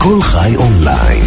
כל חי אונליין,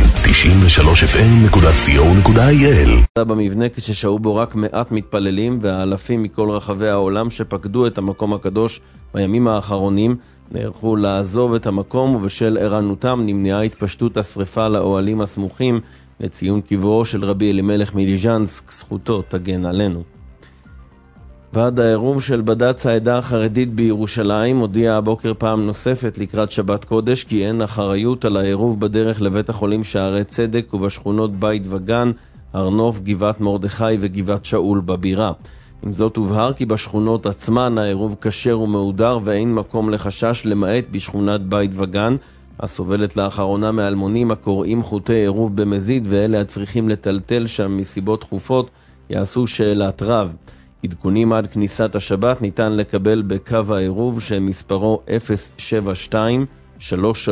93fm.co.il. במבנה כששהו בו רק מעט מתפללים והאלפים מכל רחבי העולם שפקדו את המקום הקדוש בימים האחרונים נערכו לעזוב את המקום, ובשל ערנותם נמנעה התפשטות השריפה לאוהלים הסמוכים לציון קברו של רבי אלימלך מליז'נסק, זכותו תגן עלינו. ועד העירוב של בד"ץ העדה החרדית בירושלים הודיע הבוקר פעם נוספת לקראת שבת קודש כי אין אחריות על העירוב בדרך לבית החולים שערי צדק ובשכונות בית וגן, הר נוף, גבעת מרדכי וגבעת שאול בבירה. עם זאת הובהר כי בשכונות עצמן העירוב כשר ומהודר ואין מקום לחשש, למעט בשכונת בית וגן הסובלת לאחרונה מאלמונים הקוראים חוטי עירוב במזיד, ואלה הצריכים לטלטל שם מסיבות דחופות יעשו שאלת רב. עדכונים עד כניסת השבת ניתן לקבל בקו העירוב שמספרו 072-33-722-93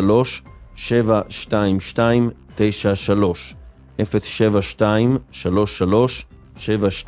072-33-722-93.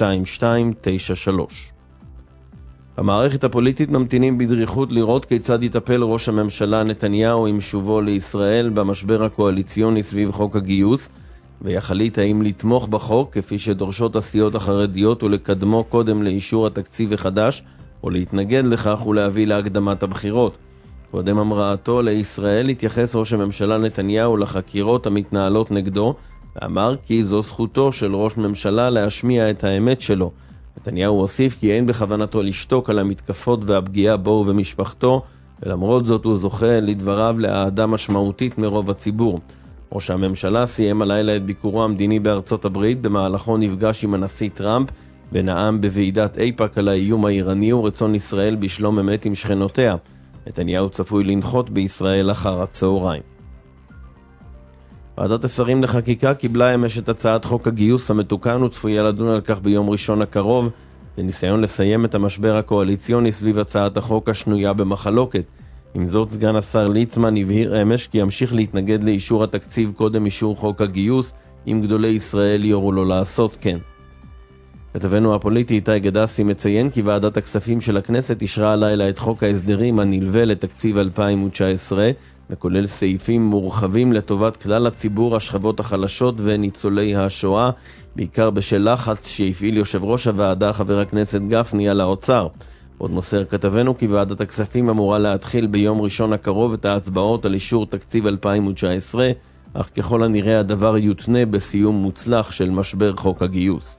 המערכת הפוליטית ממתינים בדריכות לראות כיצד יטפל ראש הממשלה נתניהו עם שובו לישראל במשבר הקואליציוני סביב חוק הגיוס, ויחליט האם לתמוך בחוק כפי שדורשות הסיעות החרדיות ולקדמו קודם לאישור התקציב החדש, או להתנגד לכך ולהביא להקדמת הבחירות. קודם המראתו לישראל התייחס ראש הממשלה נתניהו לחקירות המתנהלות נגדו, ואמר כי זו זכותו של ראש ממשלה להשמיע את האמת שלו. נתניהו הוסיף כי אין בכוונתו לשתוק על המתקפות והפגיעה בו ובמשפחתו, ולמרות זאת הוא זוכה לדבריו לאהדה משמעותית מרוב הציבור. ראש הממשלה סיים הלילה את ביקורו המדיני בארצות הברית, במהלכו נפגש עם הנשיא טראמפ ונאם בוועידת איפא"ק על האיום האיראני ורצון ישראל בשלום אמת עם שכנותיה. נתניהו צפוי לנחות בישראל אחר הצהריים. ועדת השרים לחקיקה קיבלה אמש את הצעת חוק הגיוס המתוקן וצפויה לדון על כך ביום ראשון הקרוב, בניסיון לסיים את המשבר הקואליציוני סביב הצעת החוק השנויה במחלוקת. עם זאת, סגן השר ליצמן הבהיר אמש כי ימשיך להתנגד לאישור התקציב קודם אישור חוק הגיוס, אם גדולי ישראל יורו לו לעשות כן. כתבנו הפוליטי איתי גדסי מציין כי ועדת הכספים של הכנסת אישרה הלילה את חוק ההסדרים הנלווה לתקציב 2019, וכולל סעיפים מורחבים לטובת כלל הציבור, השכבות החלשות וניצולי השואה, בעיקר בשל לחץ שהפעיל יושב ראש הוועדה חבר הכנסת גפני על האוצר. עוד מוסר כתבנו כי ועדת הכספים אמורה להתחיל ביום ראשון הקרוב את ההצבעות על אישור תקציב 2019, אך ככל הנראה הדבר יותנה בסיום מוצלח של משבר חוק הגיוס.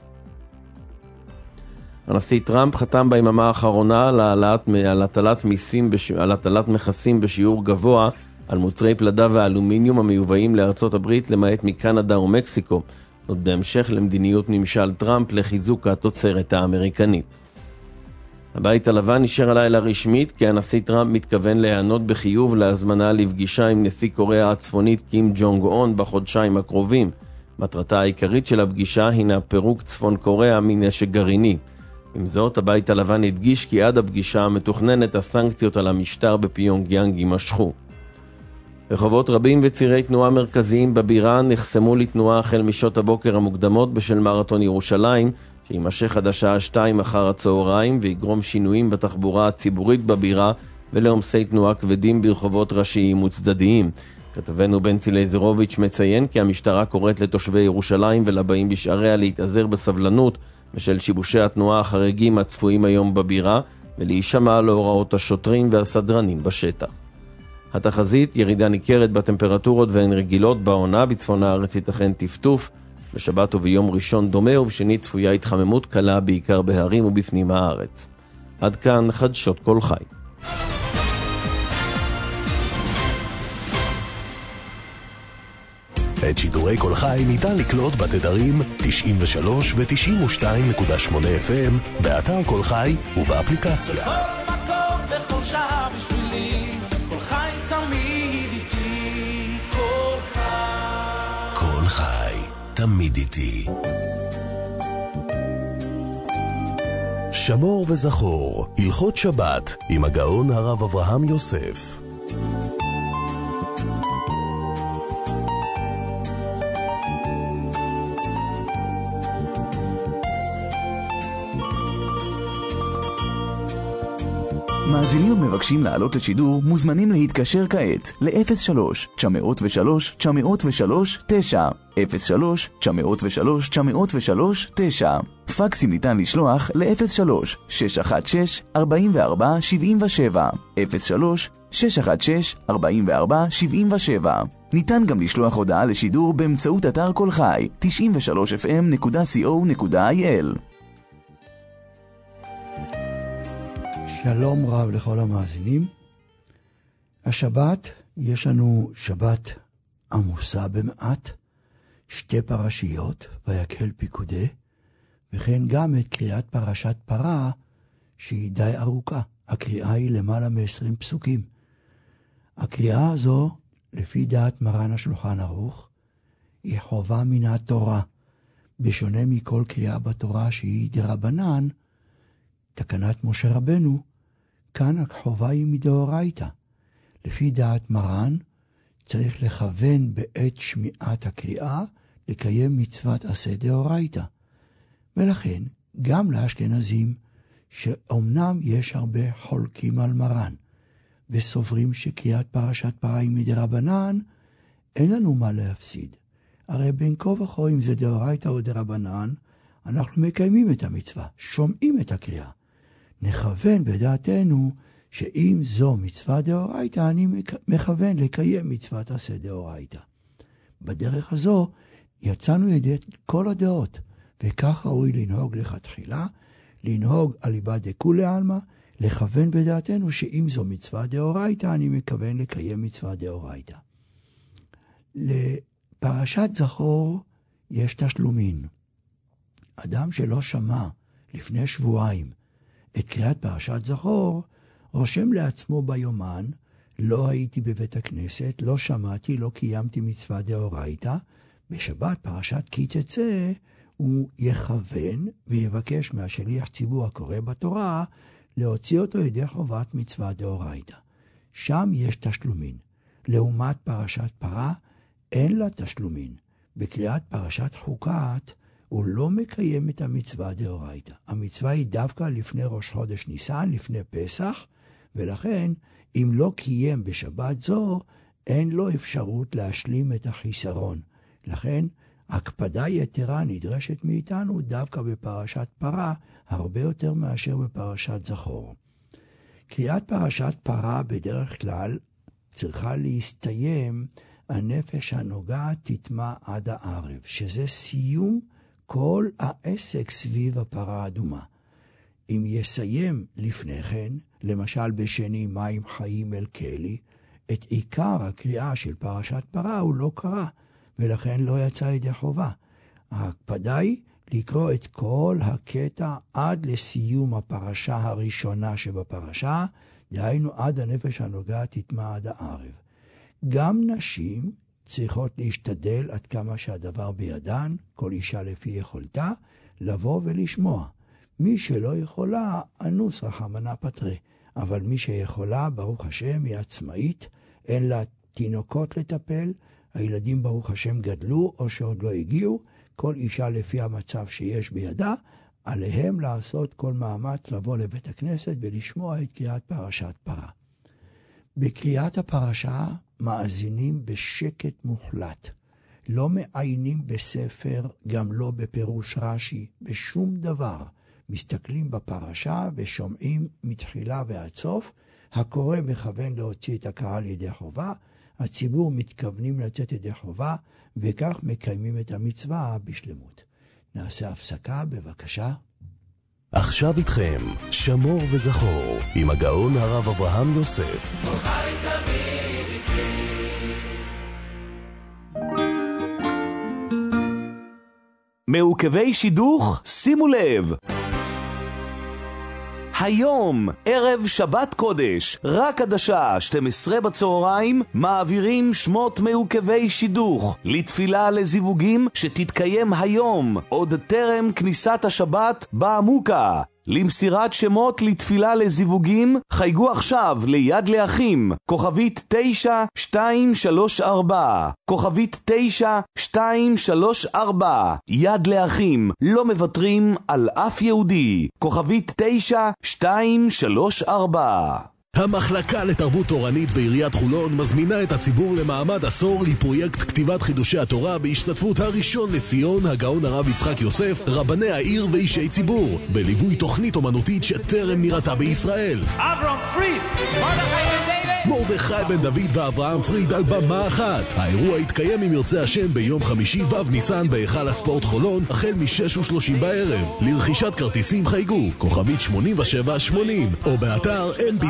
הנשיא טראמפ חתם ביממה האחרונה על הטלת מכסים בשיעור גבוה על מוצרי פלדה ואלומיניום המיובאים לארצות הברית למעט מקנדה ומקסיקו, זאת בהמשך למדיניות ממשל טראמפ לחיזוק התוצרת האמריקנית. הבית הלבן אישר הלילה רשמית כי הנשיא טראמפ מתכוון להיענות בחיוב להזמנה לפגישה עם נשיא קוריאה הצפונית קים ג'ונג און בחודשיים הקרובים. מטרתה העיקרית של הפגישה הינה פירוק צפון קוריאה מנשק גרעיני. עם זאת, הבית הלבן הדגיש כי עד הפגישה המתוכננת הסנקציות על המשטר בפיונגיאנג יימשכו. רחובות רבים וצירי תנועה מרכזיים בבירה נחסמו לתנועה החל משעות הבוקר המוקדמות בשל מרתון ירושלים, שימשך עד השעה 2 אחר הצהריים ויגרום שינויים בתחבורה הציבורית בבירה ולעומסי תנועה כבדים ברחובות ראשיים וצדדיים. כתבנו בנצי לייזרוביץ' מציין כי המשטרה קוראת לתושבי ירושלים ולבאים בשעריה להתאזר בסבלנות בשל שיבושי התנועה החריגים הצפויים היום בבירה, ולהישמע להוראות השוטרים והסדרנים בשטח. התחזית, ירידה ניכרת בטמפרטורות והן רגילות בעונה, בצפון הארץ ייתכן טפטוף, בשבת וביום ראשון דומה, ובשני צפויה התחממות קלה בעיקר בהרים ובפנים הארץ. עד כאן חדשות כל חי. את שידורי כל חי ניתן לקלוט בתדרים 93 ו-92.8 FM, באתר כל חי ובאפליקציה. בכל מקום, בכל שעה בשבילי, כל חי תמיד איתי, כל חי. כל חי, תמיד איתי. שמור וזכור, הלכות שבת, עם הגאון הרב אברהם יוסף. מאזינים ומבקשים לעלות לשידור מוזמנים להתקשר כעת ל-03-903-903-9 03-903-903-9 פקסים ניתן לשלוח ל-03-616-4477 03-616-4477 ניתן גם לשלוח הודעה לשידור באמצעות אתר כל חי 93fm.co.il. שלום רב לכל המאזינים. השבת, יש לנו שבת עמוסה במעט, שתי פרשיות, ויקהל פיקודי, וכן גם את קריאת פרשת פרה, שהיא די ארוכה. הקריאה היא למעלה מ-20 פסוקים. הקריאה הזו, לפי דעת מרן השולחן ערוך, היא חובה מן התורה, בשונה מכל קריאה בתורה שהיא דרבנן, תקנת משה רבנו, כאן החובה היא מדאורייתא. לפי דעת מרן, צריך לכוון בעת שמיעת הקריאה, לקיים מצוות עשה דאורייתא. ולכן, גם לאשכנזים, שאומנם יש הרבה חולקים על מרן, וסוברים שקריאת פרשת פרה היא מדרבנן, אין לנו מה להפסיד. הרי בין כה וכה אם זה דאורייתא או דרבנן, אנחנו מקיימים את המצווה, שומעים את הקריאה. נכוון בדעתנו שאם זו מצווה דאורייתא, אני מכוון לקיים מצוות עשה דאורייתא. בדרך הזו יצאנו ידי כל הדעות, וכך ראוי לנהוג לכתחילה, לנהוג אליבא דכולי עלמא, לכוון בדעתנו שאם זו מצווה דאורייתא, אני מכוון לקיים מצווה דאורייתא. לפרשת זכור יש תשלומין. אדם שלא שמע לפני שבועיים את קריאת פרשת זכור, רושם לעצמו ביומן, לא הייתי בבית הכנסת, לא שמעתי, לא קיימתי מצווה דאורייתא, בשבת פרשת כי תצא, הוא יכוון ויבקש מהשליח ציבור הקורא בתורה, להוציא אותו ידי חובת מצווה דאורייתא. שם יש תשלומין. לעומת פרשת פרה, אין לה תשלומין. בקריאת פרשת חוקת, הוא לא מקיים את המצווה דאורייתא. המצווה היא דווקא לפני ראש חודש ניסן, לפני פסח, ולכן, אם לא קיים בשבת זו, אין לו אפשרות להשלים את החיסרון. לכן, הקפדה יתרה נדרשת מאיתנו דווקא בפרשת פרה, הרבה יותר מאשר בפרשת זכור. קריאת פרשת פרה בדרך כלל צריכה להסתיים, הנפש הנוגעת תטמע עד הערב, שזה סיום כל העסק סביב הפרה האדומה. אם יסיים לפני כן, למשל בשני מים חיים אל כלי, את עיקר הקריאה של פרשת פרה הוא לא קרא, ולכן לא יצא ידי חובה. ההקפדה היא לקרוא את כל הקטע עד לסיום הפרשה הראשונה שבפרשה, דהיינו עד הנפש הנוגעת תטמע עד הערב. גם נשים צריכות להשתדל עד כמה שהדבר בידן, כל אישה לפי יכולתה, לבוא ולשמוע. מי שלא יכולה, אנוס רחמנא פטרי. אבל מי שיכולה, ברוך השם, היא עצמאית, אין לה תינוקות לטפל, הילדים ברוך השם גדלו או שעוד לא הגיעו, כל אישה לפי המצב שיש בידה, עליהם לעשות כל מאמץ לבוא לבית הכנסת ולשמוע את קריאת פרשת פרה. בקריאת הפרשה מאזינים בשקט מוחלט. לא מעיינים בספר, גם לא בפירוש רש"י, בשום דבר. מסתכלים בפרשה ושומעים מתחילה ועד סוף. הקורא מכוון להוציא את הקהל ידי חובה, הציבור מתכוונים לצאת ידי חובה, וכך מקיימים את המצווה בשלמות. נעשה הפסקה, בבקשה. עכשיו איתכם, שמור וזכור, עם הגאון הרב אברהם יוסף. חי תמיד איתי. מעוכבי שידוך, שימו לב. היום, ערב שבת קודש, רק עד השעה 12 בצהריים, מעבירים שמות מעוכבי שידוך לתפילה לזיווגים שתתקיים היום, עוד טרם כניסת השבת בעמוקה. למסירת שמות לתפילה לזיווגים, חייגו עכשיו ליד לאחים, כוכבית 9234, כוכבית 9234, יד לאחים, לא מוותרים על אף יהודי, כוכבית 9234. המחלקה לתרבות תורנית בעיריית חולון מזמינה את הציבור למעמד עשור לפרויקט כתיבת חידושי התורה בהשתתפות הראשון לציון, הגאון הרב יצחק יוסף, רבני העיר ואישי ציבור, בליווי תוכנית אומנותית שטרם נראתה בישראל. אברהם פריד, מרדכי בן דוד ואברהם פריד על במה אחת. האירוע יתקיים אם ירצה השם ביום חמישי ו' ניסן בהיכל הספורט חולון החל מ-6:30 בערב. לרכישת כרטיסים חייגו כוכבית 8780 או באתר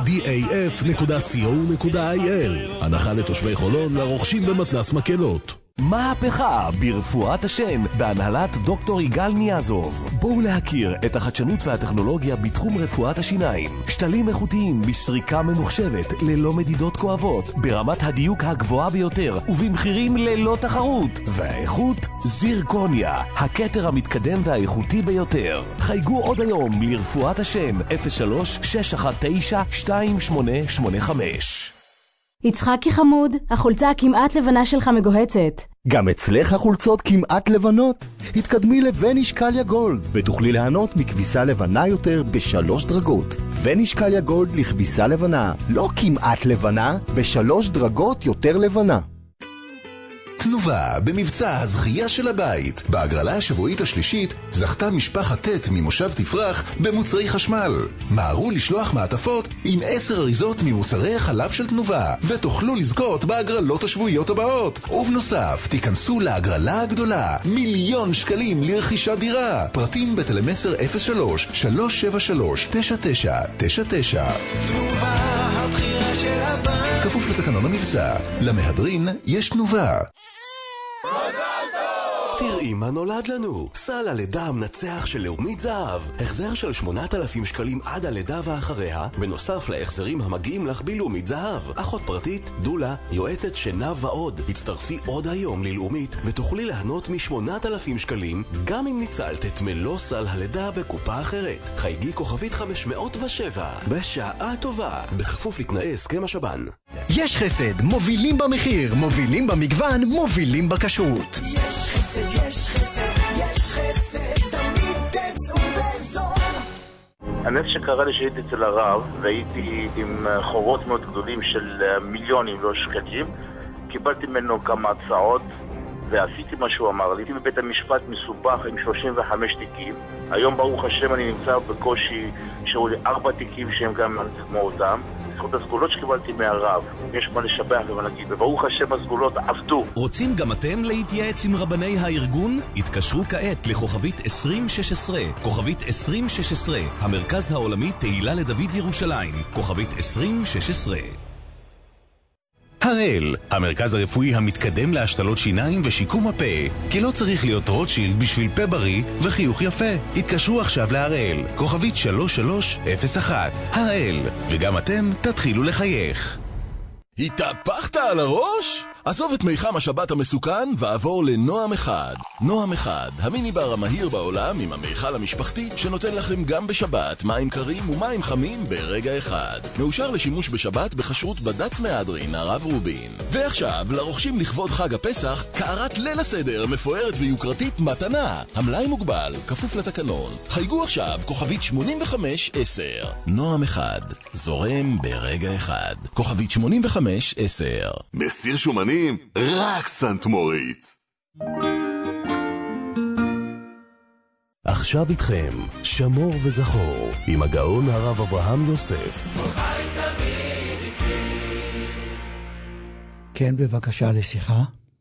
mbdaf.co.il. הנחה לתושבי חולון לרוכשים במתנ"ס מקלות. מהפכה ברפואת השן בהנהלת דוקטור יגאל ניאזוב. בואו להכיר את החדשנות והטכנולוגיה בתחום רפואת השיניים. שתלים איכותיים בסריקה ממוחשבת ללא מדידות כואבות, ברמת הדיוק הגבוהה ביותר ובמחירים ללא תחרות. והאיכות זירקוניה, הכתר המתקדם והאיכותי ביותר. חייגו עוד היום לרפואת השן 03-619-2885. יצחקי חמוד, החולצה הכמעט לבנה שלך מגוהצת. גם אצלך החולצות כמעט לבנות? התקדמי לווניש קליה גולד ותוכלי ליהנות מכביסה לבנה יותר ב3 דרגות. ווניש קליה גולד לכביסה לבנה, לא כמעט לבנה, ב3 דרגות יותר לבנה. תנובה במבצע הזכייה של הבית. בהגרלה השבועית השלישית זכתה משפחת ט' ממושב תפרח במוצרי חשמל. מהרו לשלוח מעטפות עם 10 אריזות ממוצרי החלב של תנובה ותוכלו לזכות בהגרלות השבועיות הבאות. ובנוסף תיכנסו להגרלה הגדולה, 1,000,000 שקלים לרכישת דירה. פרטים בטלמסר 03-373-9999. תנובה, הבחירה של הבית. כפוף לתקנון המבצע. למהדרין יש תנובה. תראי מה נולד לנו. סל הלידה המנצח של לאומית זהב. החזר של 8,000 שקלים עד הלידה ואחריה, בנוסף להחזרים המגיעים לך בלאומית זהב. אחות פרטית, דולה, יועצת שינה ועוד. הצטרפי עוד היום ללאומית ותוכלי להנות מ8,000 שקלים גם אם ניצלת את מלוא סל הלידה בקופה אחרת. חייגי כוכבית 507 בשעה טובה, בכפוף לתנאי הסכם השב"ן. יש חסד, מובילים במחיר, מובילים במגוון, מובילים בכשרות. יש חסד, יש חסד, יש חסד, תמיד תצאו בזול. הנס שקרה לי שהייתי אצל הרב והייתי עם חובות מאוד גדולים של מיליונים, לא שקלים. קיבלתי ממנו כמה הצעות ועשיתי מה שהוא אמר לי. הייתי בבית המשפט מסובך עם 35 תיקים. היום ברוך השם אני נמצא בקושי שהיו לי 4 תיקים שהם גם כמו אותם. בזכות הסגולות שקיבלתי מהרב, יש מה לשבח ומה להגיד, וברוך השם הסגולות עבדו. רוצים גם אתם להתייעץ עם רבני הארגון? התקשרו כעת לכוכבית 2016, כוכבית 2016, המרכז העולמי תהילה לדוד ירושלים, כוכבית 2016. הראל, המרכז הרפואי המתקדם להשתלות שיניים ושיקום הפה, כי לא צריך להיות רוטשילד בשביל פה בריא וחיוך יפה. התקשרו עכשיו להראל, כוכבית 3301. הראל, וגם אתם תתחילו לחייך. התהפכת על הראש? עזוב את מיחם השבת המסוכן ועבור לנועם אחד. נועם אחד, המיניבר המהיר בעולם עם המיכל המשפחתי שנותן לכם גם בשבת מים קרים ומים חמים ברגע אחד. מאושר לשימוש בשבת בכשרות בד"ץ מהדרין הרב רובין. ועכשיו, לרוכשים לכבוד חג הפסח, קערת ליל הסדר מפוארת ויוקרתית מתנה. המלאי מוגבל, כפוף לתקנון. חייגו עכשיו, כוכבית 8510. נועם אחד, זורם ברגע אחד. כוכבית 8510. מסיר שומנים, רק סנט מוריץ. עכשיו איתכם, שמור וזכור, עם הגאון הרב אברהם יוסף. כן, בבקשה לשיחה.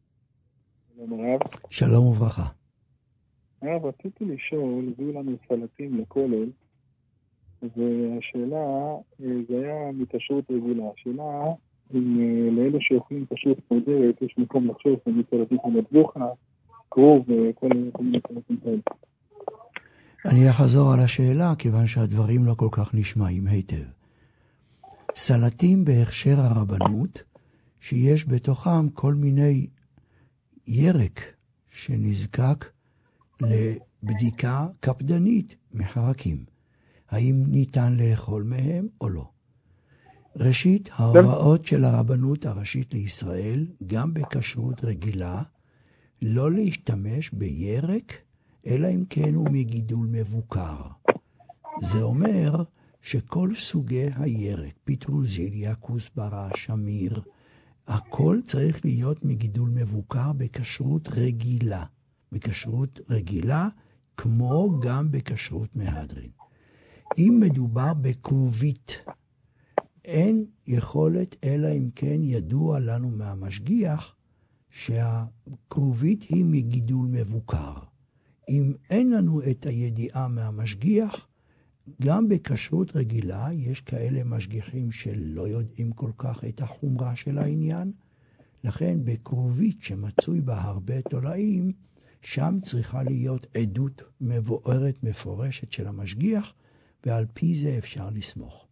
שלום וברכה. רציתי לשאול, הביאו לנו סלטים לכולל, והשאלה, זה היה מתשרות רגילה. השאלה, אם לאלו שאוכלים תשרות מודרת, יש מקום לחשוב ומסלטים כמו דבוחה, קרוב וכל מיני סלטים כאלה. אני אחזור על השאלה, כיוון שהדברים לא כל כך נשמעים היטב. סלטים בהכשר הרבנות, שיש בתוכם כל מיני ירק שנזקק לבדיקה קפדנית מחרקים. האם ניתן לאכול מהם או לא. ראשית, ההוראות של הרבנות הראשית לישראל, גם בכשרות רגילה, לא להשתמש בירק, אלא אם כן הוא מגידול מבוקר. זה אומר שכל סוגי הירק, פטרוזיליה, כוסברה, שמיר, הכל צריך להיות מגידול מבוקר בכשרות רגילה. בכשרות רגילה, כמו גם בכשרות מהדרין. אם מדובר בכרובית, אין יכולת, אלא אם כן ידוע לנו מהמשגיח, שהכרובית היא מגידול מבוקר. אם אין לנו את הידיעה מהמשגיח, גם בכשרות רגילה יש כאלה משגיחים שלא יודעים כל כך את החומרה של העניין, לכן בכרובית שמצוי בה הרבה תולעים, שם צריכה להיות עדות מבוארת מפורשת של המשגיח, ועל פי זה אפשר לסמוך.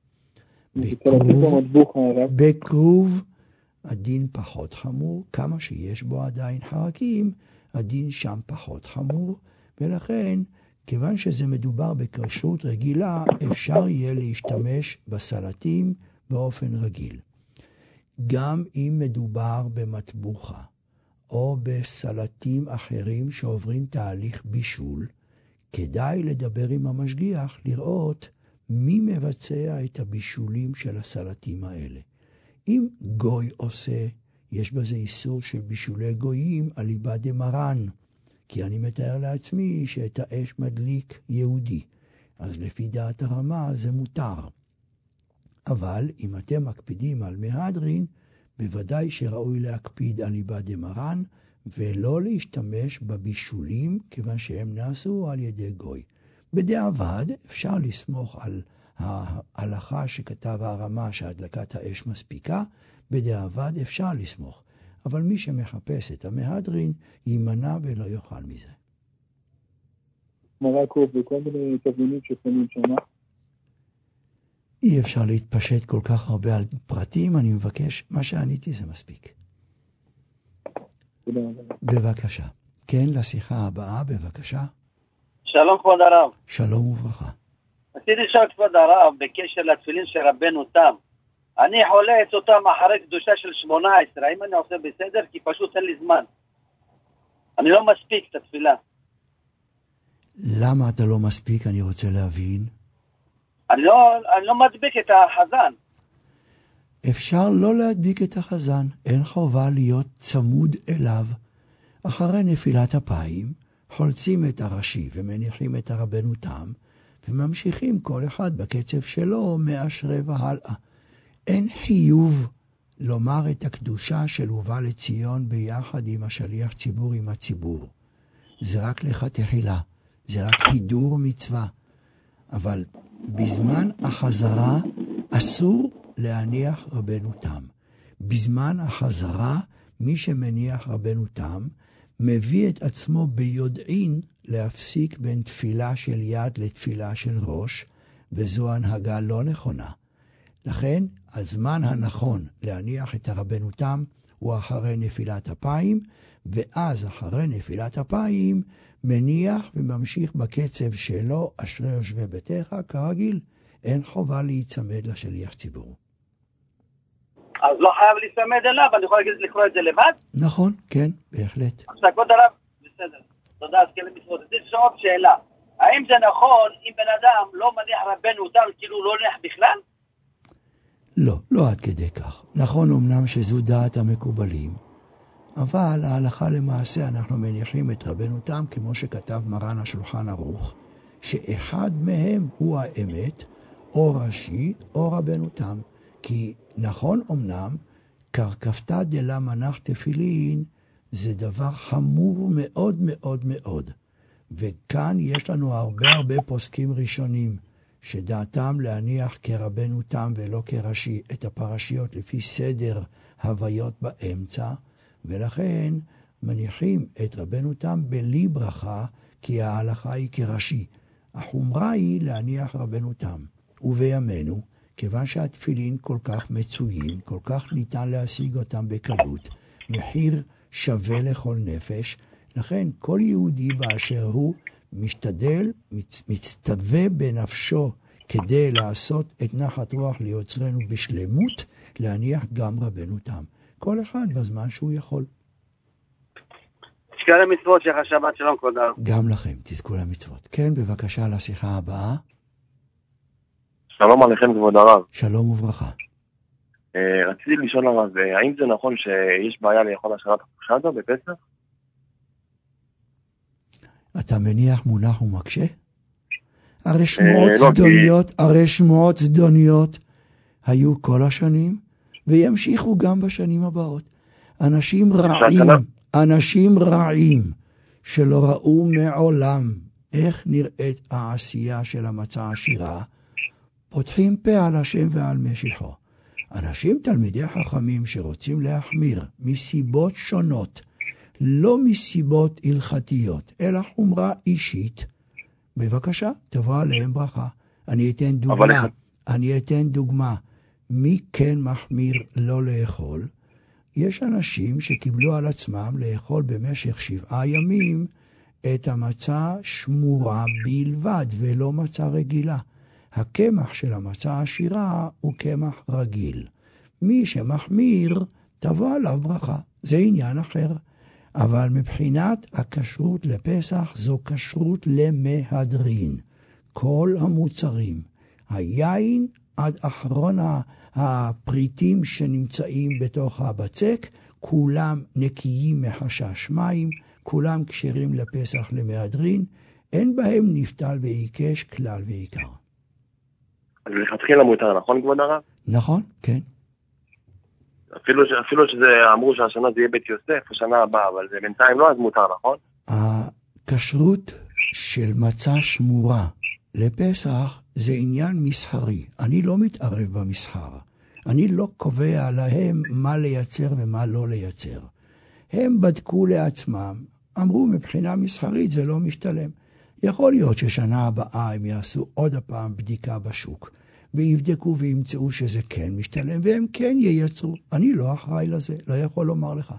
בכרוב הדין פחות חמור, כמה שיש בו עדיין חרקים, הדין שם פחות חמור, ולכן, כיוון שזה מדובר בכשרות רגילה, אפשר יהיה להשתמש בסלטים באופן רגיל. גם אם מדובר במטבוחה, או בסלטים אחרים שעוברים תהליך בישול, כדאי לדבר עם המשגיח לראות מי מבצע את הבישולים של הסלטים האלה. אם גוי עושה, יש בזה איסור של בישולי גויים על ליבא דמרן, כי אני מתאר לעצמי שאת האש מדליק יהודי, אז לפי דעת הרמה זה מותר. אבל אם אתם מקפידים על מהדרין, בוודאי שראוי להקפיד על ליבא דמרן, ולא להשתמש בבישולים, כיוון שהם נעשו על ידי גוי. בדיעבד אפשר לסמוך על ההלכה שכתב הרמה שהדלקת האש מספיקה, בדיעבד אפשר לסמוך. אבל מי שמחפש את המהדרין יימנע ולא יאכל מזה. מרקו וכל מיני תבלינים ששמים שמה. אי אפשר להתפשט כל כך הרבה על פרטים, אני מבקש, מה שעניתי זה מספיק. בבקשה. כן, לשיחה הבאה, בבקשה. שלום כבוד הרב. שלום וברכה. רציתי לשאול כבוד הרב בקשר לתפילין של רבנו תם. אני חולץ אותם אחרי קדושה של 18, האם אני עושה בסדר? כי פשוט אין לי זמן. אני לא מספיק את התפילה. למה אתה לא מספיק? אני רוצה להבין. אני לא מדביק את החזן. אפשר לא להדביק את החזן, אין חובה להיות צמוד אליו. אחרי נפילת אפיים, חולצים את הראשי ומניחים את הרבנו תם, וממשיכים כל אחד בקצב שלו מאשרי והלאה. אין חיוב לומר את הקדושה של ובא לציון ביחד עם השליח ציבור עם הציבור. זה רק לכתחילה, זה רק הידור מצווה. אבל בזמן החזרה אסור להניח רבנו תם. בזמן החזרה מי שמניח רבנו תם מביא את עצמו ביודעין להפסיק בין תפילה של יד לתפילה של ראש, וזו הנהגה לא נכונה. לכן הזמן הנכון להניח את הרבנו תם הוא אחרי נפילת אפיים, ואז אחרי נפילת אפיים מניח וממשיך בקצב שלו אשרי יושבי ביתך כרגיל. אין חובה להיצמד לשליח ציבור. אז לא חייב להיצמד אליו, אני יכול לקרוא את זה לבד? נכון, כן, בהחלט. עכשיו כבוד הרב, בסדר. תודה, אז כן למצוות. יש עוד שאלה. האם זה נכון אם בן אדם לא מניח רבנו תם כאילו לא נניח בכלל? לא, לא עד כדי כך. נכון אמנם שזו דעת המקובלים, אבל ההלכה למעשה אנחנו מניחים את רבנו תם כמו שכתב מרן השולחן ערוך, שאחד מהם הוא האמת, או ראשי או רבנו תם. כי נכון אמנם, קרקפתא דלה מנח תפילין זה דבר חמור מאוד מאוד מאוד. וכאן יש לנו הרבה פוסקים ראשונים, שדעתם להניח כרבנו תם ולא כראשי את הפרשיות לפי סדר הוויות באמצע, ולכן מניחים את רבנו תם בלי ברכה, כי ההלכה היא כראשי. החומרה היא להניח רבנו תם. ובימינו, כיוון שהתפילין כל כך מצויים, כל כך ניתן להשיג אותם בקלות, מחיר שווה לכל נפש, לכן כל יהודי באשר הוא משתדל, מצטווה בנפשו, כדי לעשות את נחת רוח ליוצרנו בשלמות, להניח גם רבנו תם. כל אחד בזמן שהוא יכול. תזכו למצוות, שייך השבת, שלום כבוד הרב. גם לכם, תזכו למצוות. כן, בבקשה לשיחה הבאה. שלום עליכם כבוד הרב. שלום וברכה. רציתי לשאול הרב, האם זה נכון שיש בעיה לאכול השנת החופשה בפסח? אתה מניח מונח ומקשה? הרי שמועות זדוניות היו כל השנים, וימשיכו גם בשנים הבאות. אנשים רעים שלא ראו מעולם איך נראית העשייה של המצה העשירה, פותחים פה על השם ועל משיחו. אנשים תלמידי חכמים שרוצים להחמיר מסיבות שונות, לא מסיבות הלכתיות, אלא חומרה אישית, בבקשה, תבוא עליהם ברכה. אני אתן דוגמה. מי כן מחמיר לא לאכול? יש אנשים שקיבלו על עצמם לאכול במשך 7 ימים את המצה שמורה בלבד, ולא מצה רגילה. הקמח של המצה העשירה הוא קמח רגיל. מי שמחמיר, תבוא עליו ברכה. זה עניין אחר. אבל מבחינת הכשרות לפסח, זו כשרות למהדרין. כל המוצרים, היין עד אחרון הפריטים שנמצאים בתוך הבצק, כולם נקיים מחשש מים, כולם כשרים לפסח למהדרין, אין בהם נפתל ועיקש כלל ועיקר. אז לכתחילה מותר, נכון כבוד הרב? נכון, כן. אפילו שזה אמרו שהשנה זה יהיה בית יוסף, השנה הבאה, אבל זה בינתיים לא, אז מותר, נכון? הכשרות של מצה שמורה לפסח זה עניין מסחרי. אני לא מתערב במסחר. אני לא קובע להם מה לייצר ומה לא לייצר. הם בדקו לעצמם, אמרו מבחינה מסחרית זה לא משתלם. יכול להיות ששנה הבאה הם יעשו עוד הפעם בדיקה בשוק, ויבדקו וימצאו שזה כן משתלם, והם כן ייצרו. אני לא אחראי לזה, לא יכול לומר לך.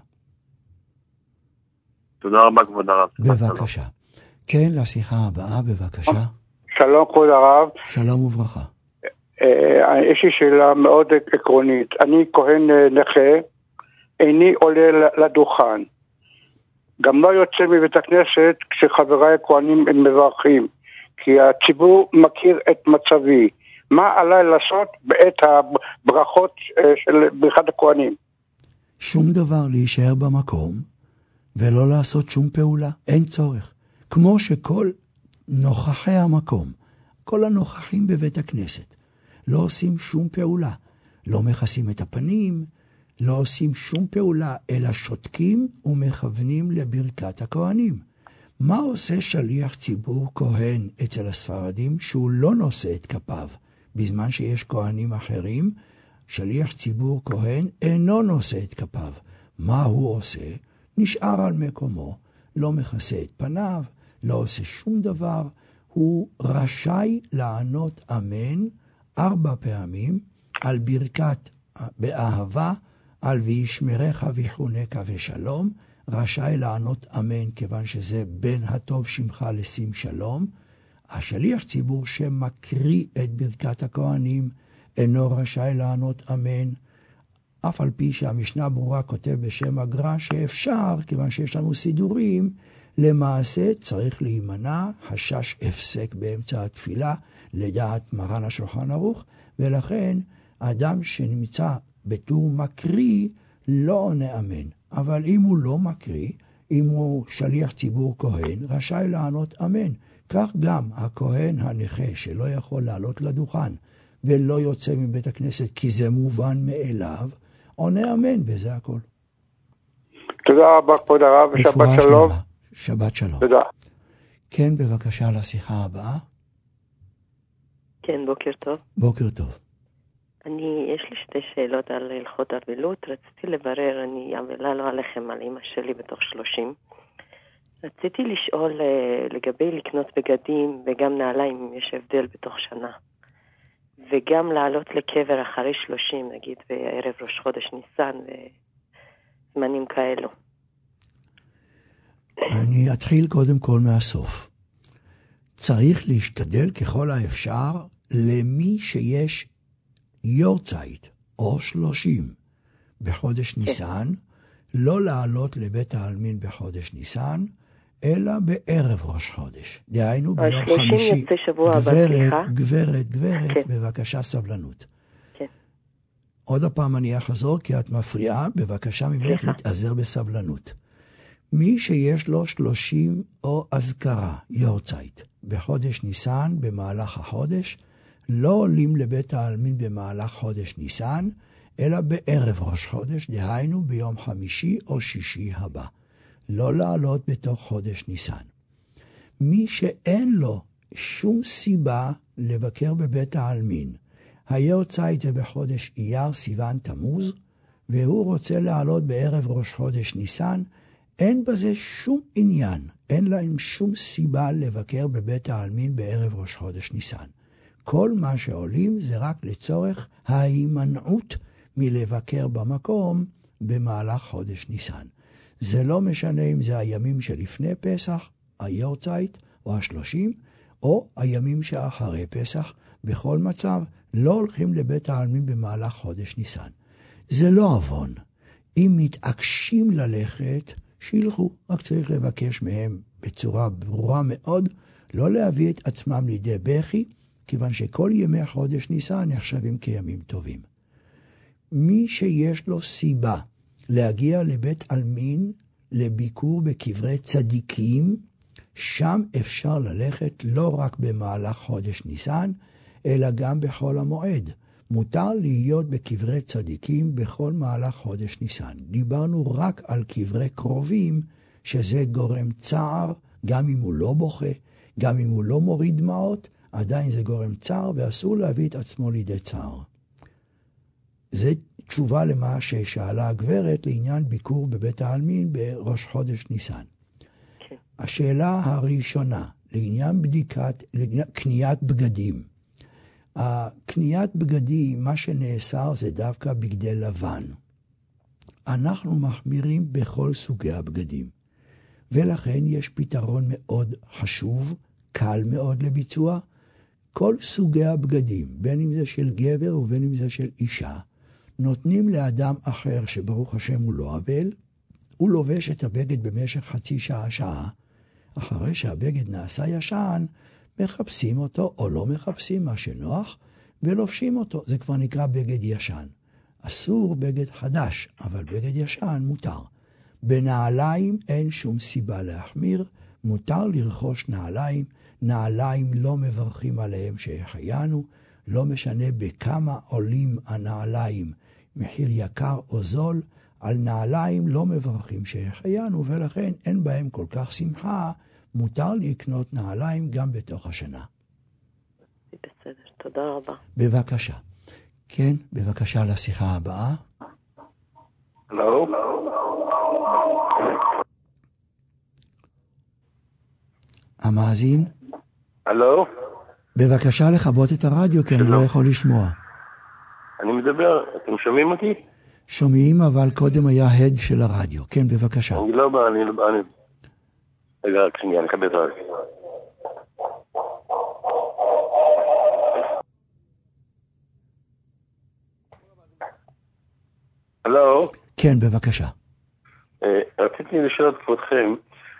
תודה רבה כבוד הרב. בבקשה. כן, לשיחה הבאה, בבקשה. שלום כבוד הרב. שלום וברכה. יש לי שאלה מאוד עקרונית. אני כהן נכה, איני עולה לדוכן. גם לא יוצא מבית הכנסת כשחבריי הכהנים הם מברכים, כי הציבור מכיר את מצבי. מה עליי לעשות בעת הברכות של ברכת הכהנים? שום דבר, להישאר במקום ולא לעשות שום פעולה. אין צורך. כמו שכל נוכחי המקום, כל הנוכחים בבית הכנסת, לא עושים שום פעולה. לא מכסים את הפנים, לא עושים שום פעולה, אלא שותקים ומכוונים לברכת הכהנים. מה עושה שליח ציבור כהן אצל הספרדים שהוא לא נושא את כפיו? בזמן שיש כהנים אחרים, שליח ציבור כהן אינו נושא את כפיו. מה הוא עושה? נשאר על מקומו, לא מכסה את פניו, לא עושה שום דבר. הוא רשאי לענות אמן 4 פעמים על ברכת באהבה, על וישמרך ויחונך ושלום. רשאי לענות אמן כיוון שזה בין הטוב שמך לשים שלום. השליח ציבור שמקריא את ברכת הכהנים אינו רשאי לענות אמן, אף על פי שהמשנה ברורה כותב בשם הגר"א שאפשר, כיוון שיש לנו סידורים, למעשה צריך להימנע חשש הפסק באמצע התפילה לדעת מרן השולחן ערוך, ולכן אדם שנמצא בתור מקריא לא עונה אמן. אבל אם הוא לא מקריא, אם הוא שליח ציבור כהן, רשאי לענות אמן. כך גם הכהן הנכה שלא יכול לעלות לדוכן ולא יוצא מבית הכנסת כי זה מובן מאליו, עונה אמן, וזה הכל. תודה רבה כבוד הרב, ושבת שלום. שבת שלום. תודה. כן, בבקשה לשיחה הבאה. כן, בוקר טוב. בוקר טוב. יש לי 2 שאלות על הלכות אבלות. רציתי לברר, אני אבלה לא עליכם, על אמא שלי בתוך 30. רציתי לשאול לגבי לקנות בגדים וגם נעליים, אם יש הבדל בתוך שנה. וגם לעלות לקבר אחרי 30, נגיד, בערב ראש חודש ניסן וזמנים כאלו. אני אתחיל קודם כל מהסוף. צריך להשתדל ככל האפשר למי שיש יורצייט או 30 בחודש ניסן, לא לעלות לבית העלמין בחודש ניסן, אלא בערב ראש חודש. דהיינו ביום חמישי. גברת, בבקשה סבלנות. עוד הפעם אני אחזור, כי את מפריעה, בבקשה ממך להתעזר בסבלנות. מי שיש לו 30 או אזכרה, יורצייט, בחודש ניסן, במהלך החודש, לא עולים לבית העלמין במהלך חודש ניסן, אלא בערב ראש חודש, דהיינו ביום חמישי או שישי הבא. לא לעלות בתוך חודש ניסן. מי שאין לו שום סיבה לבקר בבית העלמין, היורצייט זה בחודש אייר, סיוון, תמוז, והוא רוצה לעלות בערב ראש חודש ניסן, אין בזה שום עניין, אין להם שום סיבה לבקר בבית העלמין בערב ראש חודש ניסן. כל מה שעולים זה רק לצורך ההימנעות מלבקר במקום במהלך חודש ניסן. זה לא משנה אם זה הימים שלפני פסח, היורצייט או 30, או הימים שאחרי פסח. בכל מצב לא הולכים לבית העלמין במהלך חודש ניסן. זה לא עוון. אם מתעקשים ללכת, שילכו, רק צריך לבקש מהם בצורה ברורה מאוד, לא להביא את עצמם לידי בכי, כיוון שכל ימי חודש ניסן נחשבים כימים טובים. מי שיש לו סיבה להגיע לבית עלמין לביקור בקברי צדיקים, שם אפשר ללכת לא רק במהלך חודש ניסן, אלא גם בחול המועד. מותר להיות בקברי צדיקים בכל מהלך חודש ניסן. דיברנו רק על קברי קרובים, שזה גורם צער, גם אם הוא לא בוכה, גם אם הוא לא מוריד דמעות, עדיין זה גורם צער, ואסור להביא את עצמו לידי צער. זה תשובה למה ששאלה הגברת לעניין ביקור בבית העלמין בראש חודש ניסן. השאלה הראשונה, לעניין קניית בגדים. הקניית בגדים, מה שנאסר זה דווקא בגדי לבן. אנחנו מחמירים בכל סוגי הבגדים. ולכן יש פתרון מאוד חשוב, קל מאוד לביצוע. כל סוגי הבגדים, בין אם זה של גבר ובין אם זה של אישה, נותנים לאדם אחר שברוך השם הוא לא אבל, הוא לובש את הבגד במשך חצי שעה. אחרי שהבגד נעשה ישן, מחפשים אותו או לא מחפשים, מה שנוח, ולובשים אותו. זה כבר נקרא בגד ישן. אסור בגד חדש, אבל בגד ישן מותר. בנעליים אין שום סיבה להחמיר, מותר לרכוש נעליים. נעליים לא מברכים עליהם שהחיינו, לא משנה בכמה עולים הנעליים, מחיר יקר או זול, על נעליים לא מברכים שהחיינו, ולכן אין בהם כל כך שמחה, מותר לקנות נעליים גם בתוך השנה. בסדר, תודה רבה. בבקשה. כן, בבקשה לשיחה הבאה. הלו? המאזין? הלו? בבקשה לכבות את הרדיו, כי אני לא יכול לשמוע. אני מדבר, אתם שומעים אותי? שומעים, אבל קודם היה הד של הרדיו. כן, בבקשה. אני לא בא, רגע, רק שנייה, אני אקבל את הרדיו. הלו? כן, בבקשה. רציתי לשאול את כבודכם,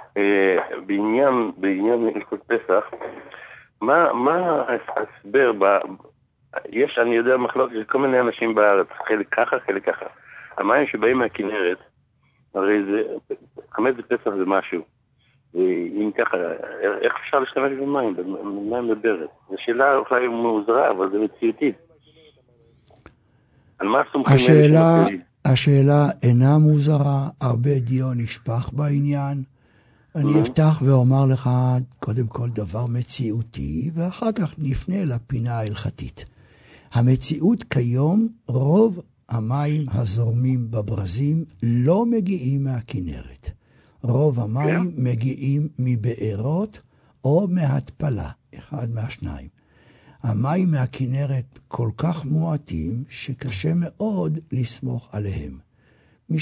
בעניין הלכות פסח, מה ההסבר יש, אני יודע, מחלוקת של כל מיני אנשים בארץ, חלק ככה, חלק ככה. המים שבאים מהכנרת, הרי זה, חמץ בפסח זה משהו. ואם ככה, איך אפשר להשתמש במים? במים בברת. זו שאלה אולי מוזרה, אבל זה מציאותית. על מה סומכים? השאלה אינה מוזרה, הרבה דיון נשפך בעניין. אני אפתח ואומר לך קודם כל דבר מציאותי, ואחר כך נפנה לפינה ההלכתית. המציאות כיום, רוב המים הזורמים בברזים לא מגיעים מהכנרת. רוב המים מגיעים מבארות או מהתפלה, אחד מהשניים. המים מהכנרת כל כך מועטים שקשה מאוד לסמוך עליהם.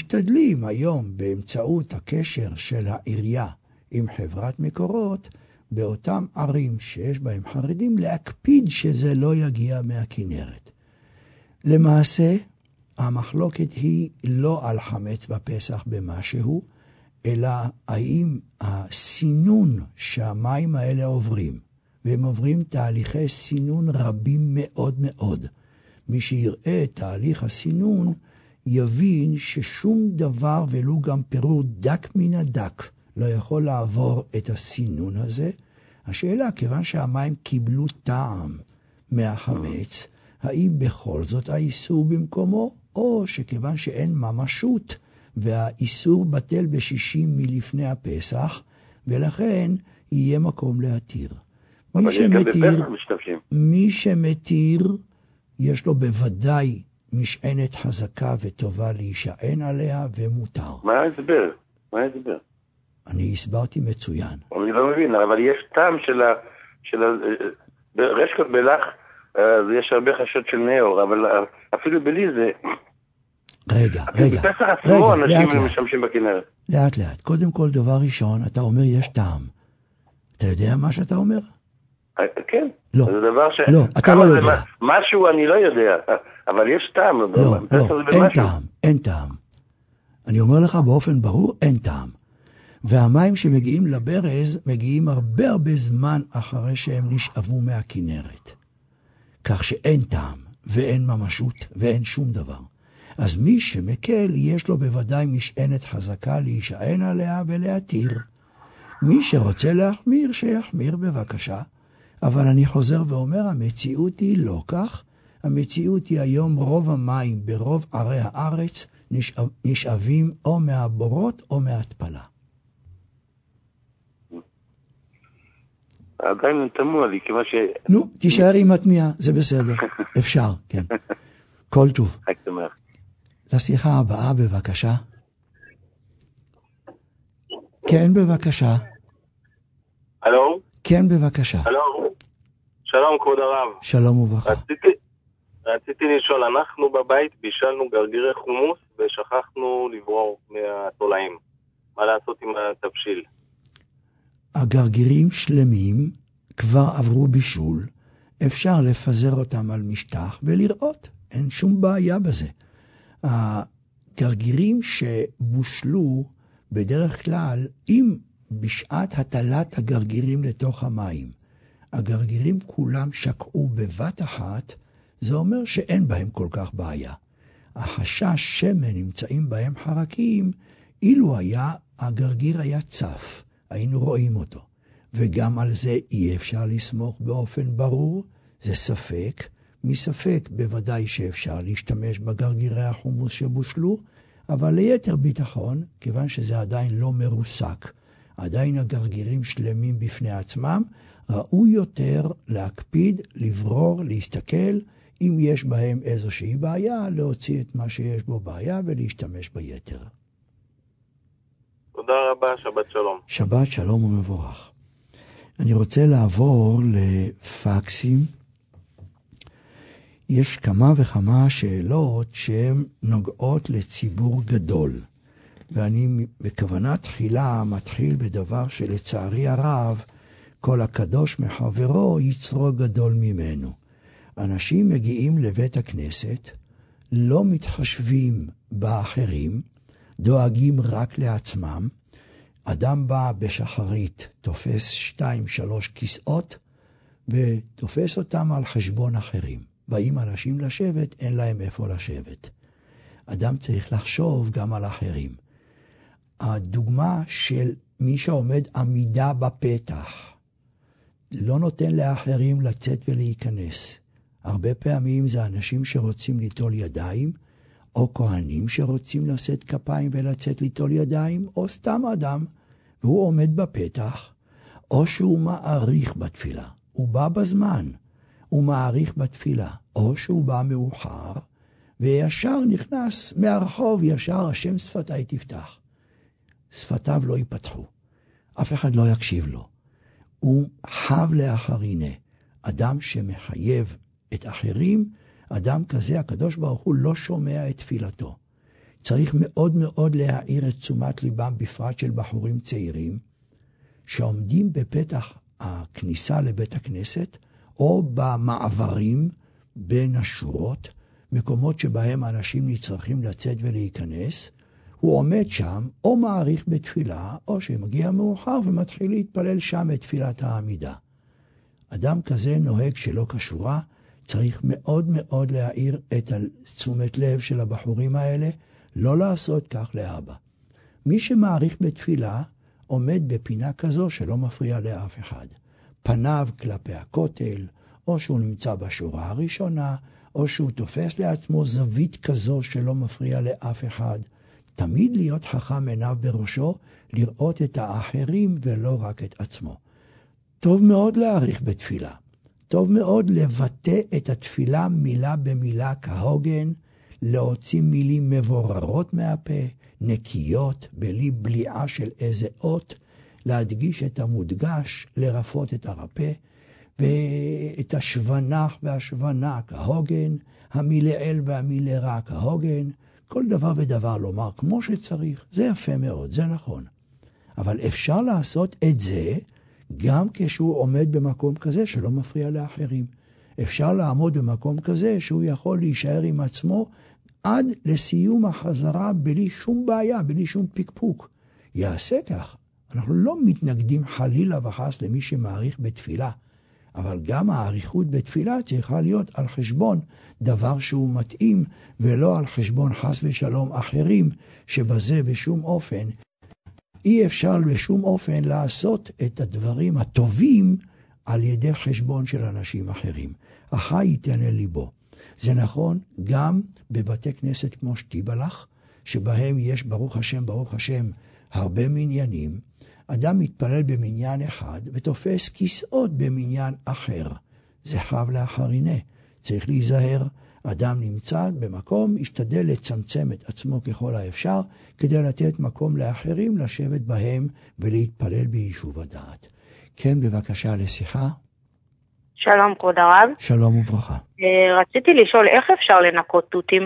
משתדלים היום באמצעות הקשר של העירייה עם חברת מקורות, באותם ערים שיש בהם חרדים, להקפיד שזה לא יגיע מהכנרת. למעשה, המחלוקת היא לא על חמץ בפסח במשהו, אלא האם הסינון שהמים האלה עוברים, והם עוברים תהליכי סינון רבים מאוד מאוד. מי שיראה את תהליך הסינון, יבין ששום דבר ולו גם פירור דק מן הדק לא יכול לעבור את הסינון הזה. השאלה, כיוון שהמים קיבלו טעם מהחמץ, האם בכל זאת האיסור במקומו, או שכיוון שאין ממשות, והאיסור בטל ב-60 מלפני הפסח, ולכן יהיה מקום להתיר. מי שמתיר, יש לו בוודאי משענת חזקה וטובה להישען עליה, ומותר. מה ההסבר? אני הסברתי מצוין. אני לא מבין, אבל יש טעם של רשקות בלח, יש הרבה חשות של נאור, אבל אפילו בלי זה... רגע. בפסח עצמו אנשים משמשים בכנרת. לאט. קודם כל, דבר ראשון, אתה אומר יש טעם. אתה יודע מה שאתה אומר? כן. לא. זה דבר ש... לא, אתה לא יודע. משהו אני לא יודע, אבל יש טעם. לא, אין טעם. אני אומר לך באופן ברור, אין טעם. והמים שמגיעים לברז מגיעים הרבה זמן אחרי שהם נשאבו מהכנרת. כך שאין טעם, ואין ממשות, ואין שום דבר. אז מי שמקל, יש לו בוודאי משענת חזקה להישען עליה ולהתיר. מי שרוצה להחמיר, שיחמיר בבקשה. אבל אני חוזר ואומר, המציאות היא לא כך. המציאות היא היום רוב המים ברוב ערי הארץ נשאבים או מהבורות או מהתפלה. עדיין תמוה לי, כמה ש... נו, תישאר עם התמיעה, זה בסדר. אפשר, כן. כל טוב. לשיחה הבאה, בבקשה. כן, בבקשה. הלו? כן, בבקשה. הלו? שלום, כבוד הרב. שלום וברכה. רציתי לשאול, אנחנו בבית בישלנו גרגירי חומוס ושכחנו לברור מהתולעים. מה לעשות עם התבשיל? הגרגירים שלמים כבר עברו בישול, אפשר לפזר אותם על משטח ולראות, אין שום בעיה בזה. הגרגירים שבושלו בדרך כלל, אם בשעת הטלת הגרגירים לתוך המים, הגרגירים כולם שקעו בבת אחת, זה אומר שאין בהם כל כך בעיה. החשש שמן נמצאים בהם חרקים, אילו הגרגיר היה צף, היינו רואים אותו. וגם על זה אי אפשר לסמוך באופן ברור, זה ספק. מספק בוודאי שאפשר להשתמש בגרגירי החומוס שבושלו, אבל ליתר ביטחון, כיוון שזה עדיין לא מרוסק, עדיין הגרגירים שלמים בפני עצמם, ראוי יותר להקפיד, לברור, להסתכל, אם יש בהם איזושהי בעיה, להוציא את מה שיש בו בעיה ולהשתמש ביתר. תודה רבה, שבת שלום. שבת שלום ומבורך. אני רוצה לעבור לפקסים. יש כמה וכמה שאלות שהן נוגעות לציבור גדול. ואני בכוונה תחילה מתחיל בדבר שלצערי הרב, כל הקדוש מחברו יצרו גדול ממנו. אנשים מגיעים לבית הכנסת, לא מתחשבים באחרים, דואגים רק לעצמם. אדם בא בשחרית, תופס 2-3 כיסאות, ותופס אותם על חשבון אחרים. באים אנשים לשבת, אין להם איפה לשבת. אדם צריך לחשוב גם על אחרים. הדוגמה של מי שעומד עמידה בפתח, לא נותן לאחרים לצאת ולהיכנס. הרבה פעמים זה אנשים שרוצים ליטול ידיים, או כהנים שרוצים לשאת כפיים ולצאת ליטול ידיים, או סתם אדם, והוא עומד בפתח, או שהוא מעריך בתפילה. הוא בא בזמן, הוא מעריך בתפילה, או שהוא בא מאוחר, וישר נכנס מהרחוב, ישר השם שפתיי תפתח. שפתיו לא ייפתחו, אף אחד לא יקשיב לו. הוא חב לאחרינה, אדם שמחייב את אחרים, אדם כזה, הקדוש ברוך הוא לא שומע את תפילתו. צריך מאוד מאוד להעיר את תשומת ליבם, בפרט של בחורים צעירים, שעומדים בפתח הכניסה לבית הכנסת, או במעברים בין השורות, מקומות שבהם אנשים נצטרכים לצאת ולהיכנס, הוא עומד שם, או מעריך בתפילה, או שמגיע מאוחר ומתחיל להתפלל שם את תפילת העמידה. אדם כזה נוהג שלא כשורה, צריך מאוד מאוד להעיר את תשומת לב של הבחורים האלה, לא לעשות כך לאבא. מי שמעריך בתפילה, עומד בפינה כזו שלא מפריע לאף אחד. פניו כלפי הכותל, או שהוא נמצא בשורה הראשונה, או שהוא תופס לעצמו זווית כזו שלא מפריע לאף אחד. תמיד להיות חכם עיניו בראשו, לראות את האחרים ולא רק את עצמו. טוב מאוד להעריך בתפילה. טוב מאוד לבטא את התפילה מילה במילה כהוגן, להוציא מילים מבוררות מהפה, נקיות, בלי בליעה של איזה אות, להדגיש את המודגש, לרפות את הרפה, ואת השוונח והשוונה כהוגן, המילאל והמילרה כהוגן, כל דבר ודבר לומר כמו שצריך, זה יפה מאוד, זה נכון. אבל אפשר לעשות את זה גם כשהוא עומד במקום כזה שלא מפריע לאחרים. אפשר לעמוד במקום כזה שהוא יכול להישאר עם עצמו עד לסיום החזרה בלי שום בעיה, בלי שום פיקפוק. יעשה כך. אנחנו לא מתנגדים חלילה וחס למי שמעריך בתפילה, אבל גם העריכות בתפילה צריכה להיות על חשבון דבר שהוא מתאים, ולא על חשבון חס ושלום אחרים, שבזה בשום אופן אי אפשר בשום אופן לעשות את הדברים הטובים על ידי חשבון של אנשים אחרים. החי ייתן אל ליבו. זה נכון גם בבתי כנסת כמו שטיבלח, שבהם יש ברוך השם הרבה מניינים. אדם מתפלל במניין אחד ותופס כיסאות במניין אחר. זה חב לאחרינה. צריך להיזהר. אדם נמצא במקום, ישתדל לצמצם את עצמו ככל האפשר, כדי לתת מקום לאחרים לשבת בהם ולהתפלל ביישוב הדעת. כן, בבקשה לשיחה. שלום כבוד הרב. שלום וברכה. רציתי לשאול איך אפשר לנקות תותים?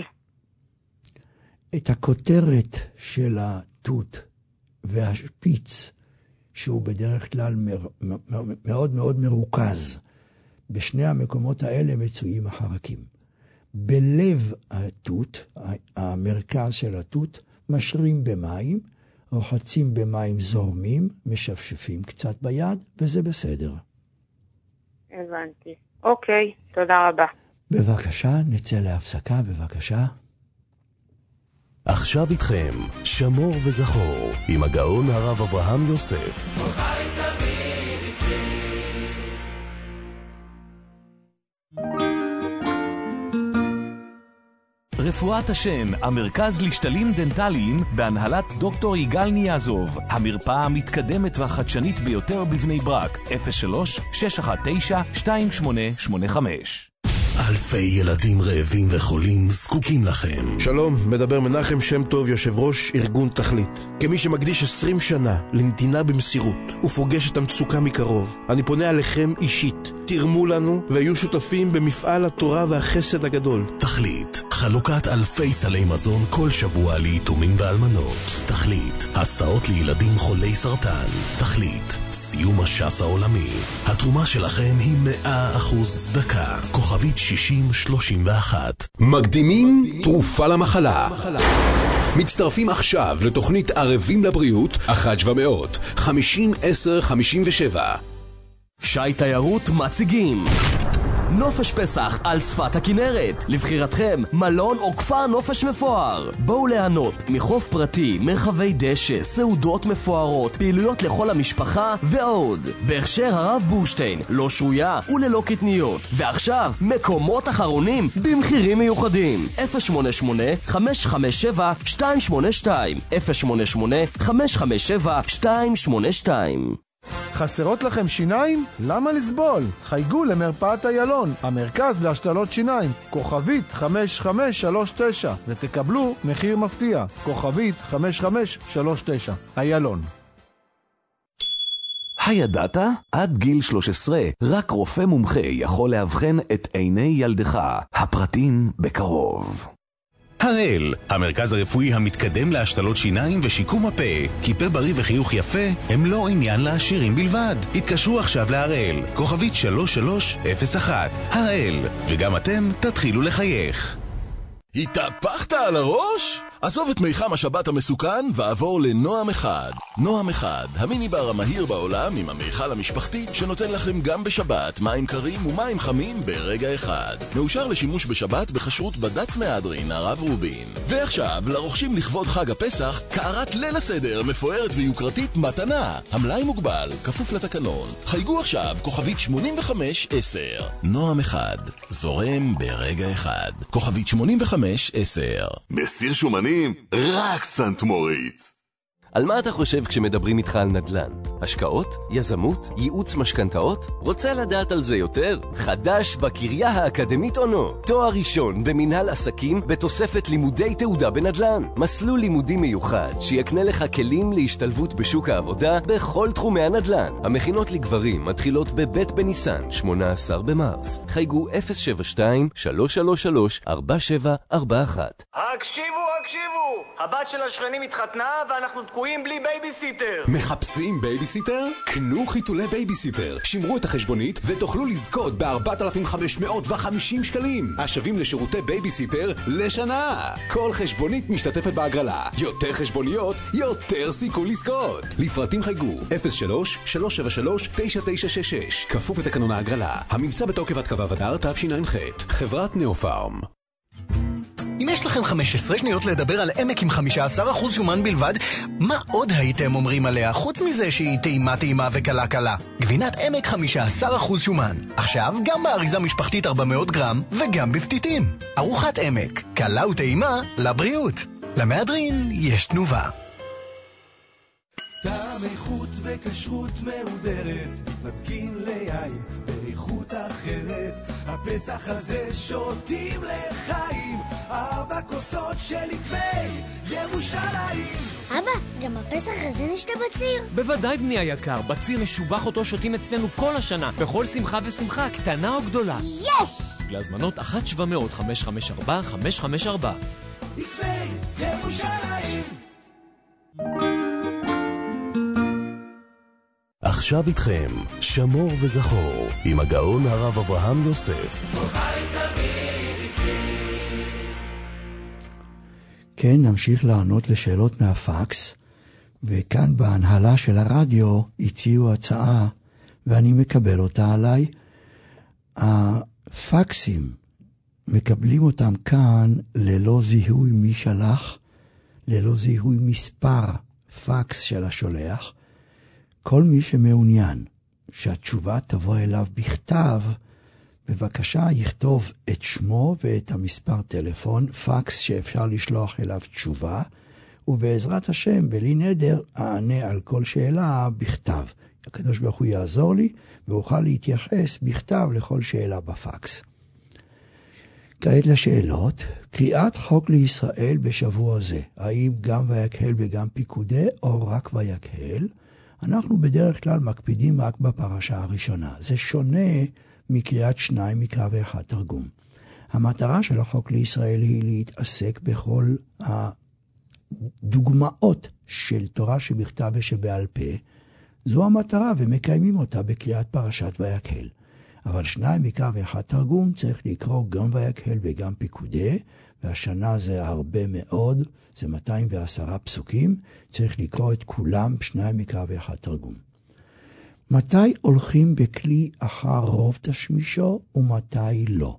את הכותרת של התות והשפיץ, שהוא בדרך כלל מאוד מאוד מרוכז, בשני המקומות האלה מצויים החרקים. בלב התות, המרכז של התות, משרים במים, רוחצים במים זורמים, משפשפים קצת ביד, וזה בסדר. הבנתי. אוקיי, תודה רבה. בבקשה, נצא להפסקה, בבקשה. עכשיו איתכם, שמור וזכור, עם הגאון הרב אברהם יוסף. רפואת השן, המרכז לשתלים דנטליים בהנהלת דוקטור יגאל ניאזוב, המרפאה המתקדמת והחדשנית ביותר בבני ברק, 03-619-2885. אלפי ילדים רעבים וחולים זקוקים לכם. שלום, מדבר מנחם שם טוב, יושב ראש ארגון תכלית. כמי שמקדיש 20 שנה לנתינה במסירות ופוגש את המצוקה מקרוב, אני פונה עליכם אישית. תרמו לנו והיו שותפים במפעל התורה והחסד הגדול. תכלית, חלוקת אלפי סלי מזון כל שבוע ליתומים ואלמנות. תכלית, הסעות לילדים חולי סרטן. תכלית, סיום הש"ס העולמי. התרומה שלכם היא 100% צדקה. כוכבית 6031. מקדימים תרופה למחלה. מצטרפים עכשיו לתוכנית ערבים לבריאות 1-700-50-10-57. שי תיירות מציגים נופש פסח על שפת הכנרת. לבחירתכם מלון או כפר נופש מפואר. בואו ליהנות מחוף פרטי, מרחבי דשא, סעודות מפוארות, פעילויות לכל המשפחה ועוד. בהכשר הרב בורשטיין, לא שרויה וללא קטניות. ועכשיו מקומות אחרונים במחירים מיוחדים. 088-557-282 088-557-282. חסרות לכם שיניים? למה לסבול? חייגו למרפאת איילון, המרכז להשתלות שיניים, כוכבית 5539, ותקבלו מחיר מפתיע, כוכבית 5539, איילון. הידעת? עד גיל 13, רק רופא מומחה יכול להבחן את עיני ילדך. הפרטים בקרוב. הראל, המרכז הרפואי המתקדם להשתלות שיניים ושיקום הפה. כי פה בריא וחיוך יפה הם לא עניין לעשירים בלבד. התקשרו עכשיו להראל, כוכבית 3301. הראל, וגם אתם תתחילו לחייך. התהפכת על הראש? עזוב את מיחם השבת המסוכן ועבור לנועם אחד. נועם אחד, המיני בר המהיר בעולם עם המיכל המשפחתי שנותן לכם גם בשבת מים קרים ומים חמים ברגע אחד. מאושר לשימוש בשבת בכשרות בד"ץ מהדרין הרב רובין. ועכשיו, לרוכשים לכבוד חג הפסח, קערת ליל הסדר מפוארת ויוקרתית מתנה. המלאי מוגבל, כפוף לתקנון. חייגו עכשיו, כוכבית 8510. נועם אחד, זורם ברגע אחד. כוכבית 8510. מסיר שומנים, רק סנט מוריץ. על מה אתה חושב כשמדברים איתך על נדל"ן? השקעות? יזמות? ייעוץ משכנתאות? רוצה לדעת על זה יותר? חדש בקריה האקדמית אונו. תואר ראשון במנהל עסקים בתוספת לימודי תעודה בנדל"ן. מסלול לימודי מיוחד שיקנה לך כלים להשתלבות בשוק העבודה בכל תחומי הנדל"ן. המכינות לגברים מתחילות בבית בניסן, 18 במרס. חייגו 072-333-4741. הקשיבו! הבת של השכנים התחתנה ואנחנו תקועים בלי בייביסיטר. מחפשים בייביסיטר? קנו חיתולי בייביסיטר. שמרו את החשבונית ותוכלו לזכות ב-4,550 שקלים. השווים לשירותי בייביסיטר לשנה. כל חשבונית משתתפת בהגרלה. יותר חשבוניות, יותר סיכוי לזכות. לפרטים חייגו 03-373-9966. כפוף לתקנון ההגרלה. המבצע בתוקף עד כ"ו אדר תשע"ח. חברת נאופארם. אם יש לכם 15 שניות לדבר על עמק עם 15% שומן בלבד, מה עוד הייתם אומרים עליה חוץ מזה שהיא טעימה וקלה קלה? גבינת עמק 15% שומן. עכשיו גם באריזה משפחתית 400 גרם וגם בפתיתים. ארוחת עמק, קלה וטעימה לבריאות. למהדרין יש תנובה. טעם איכות וכשרות מהודרת, מתמזגים ליין באיכות אחרת. הפסח הזה שותים לחיים, 4 כוסות של עקבי ירושלים. אבא, גם הפסח הזה נשתה בציר? בוודאי בני היקר, בציר משובח אותו שותים אצלנו כל השנה, בכל שמחה ושמחה, קטנה או גדולה. יש! להזמנות 1-700-554-554. עקבי ירושלים. עכשיו איתכם, שמור וזכור, עם הגאון הרב אברהם יוסף. כן, נמשיך לענות לשאלות מהפקס, וכאן בהנהלה של הרדיו הציעו הצעה, ואני מקבל אותה עליי. הפקסים, מקבלים אותם כאן ללא זיהוי מי שלח, ללא זיהוי מספר פקס של השולח. כל מי שמעוניין שהתשובה תבוא אליו בכתב, בבקשה יכתוב את שמו ואת המספר טלפון, פקס שאפשר לשלוח אליו תשובה, ובעזרת השם, בלי נדר, אענה על כל שאלה בכתב. הקדוש ברוך הוא יעזור לי, ואוכל להתייחס בכתב לכל שאלה בפקס. כעת לשאלות, קריאת חוק לישראל בשבוע זה, האם גם ויקהל וגם פיקודי, או רק ויקהל? אנחנו בדרך כלל מקפידים רק בפרשה הראשונה. זה שונה מקריאת 2 מקרא ו1 תרגום. המטרה של החוק לישראל היא להתעסק בכל הדוגמאות של תורה שבכתב ושבעל פה. זו המטרה ומקיימים אותה בקריאת פרשת ויקהל. אבל 2 מקרא ו1 תרגום צריך לקרוא גם ויקהל וגם פיקודי, והשנה זה הרבה מאוד, זה 210 פסוקים, צריך לקרוא את כולם 2 מקרא ו1 תרגום. מתי הולכים בכלי אחר רוב תשמישו ומתי לא?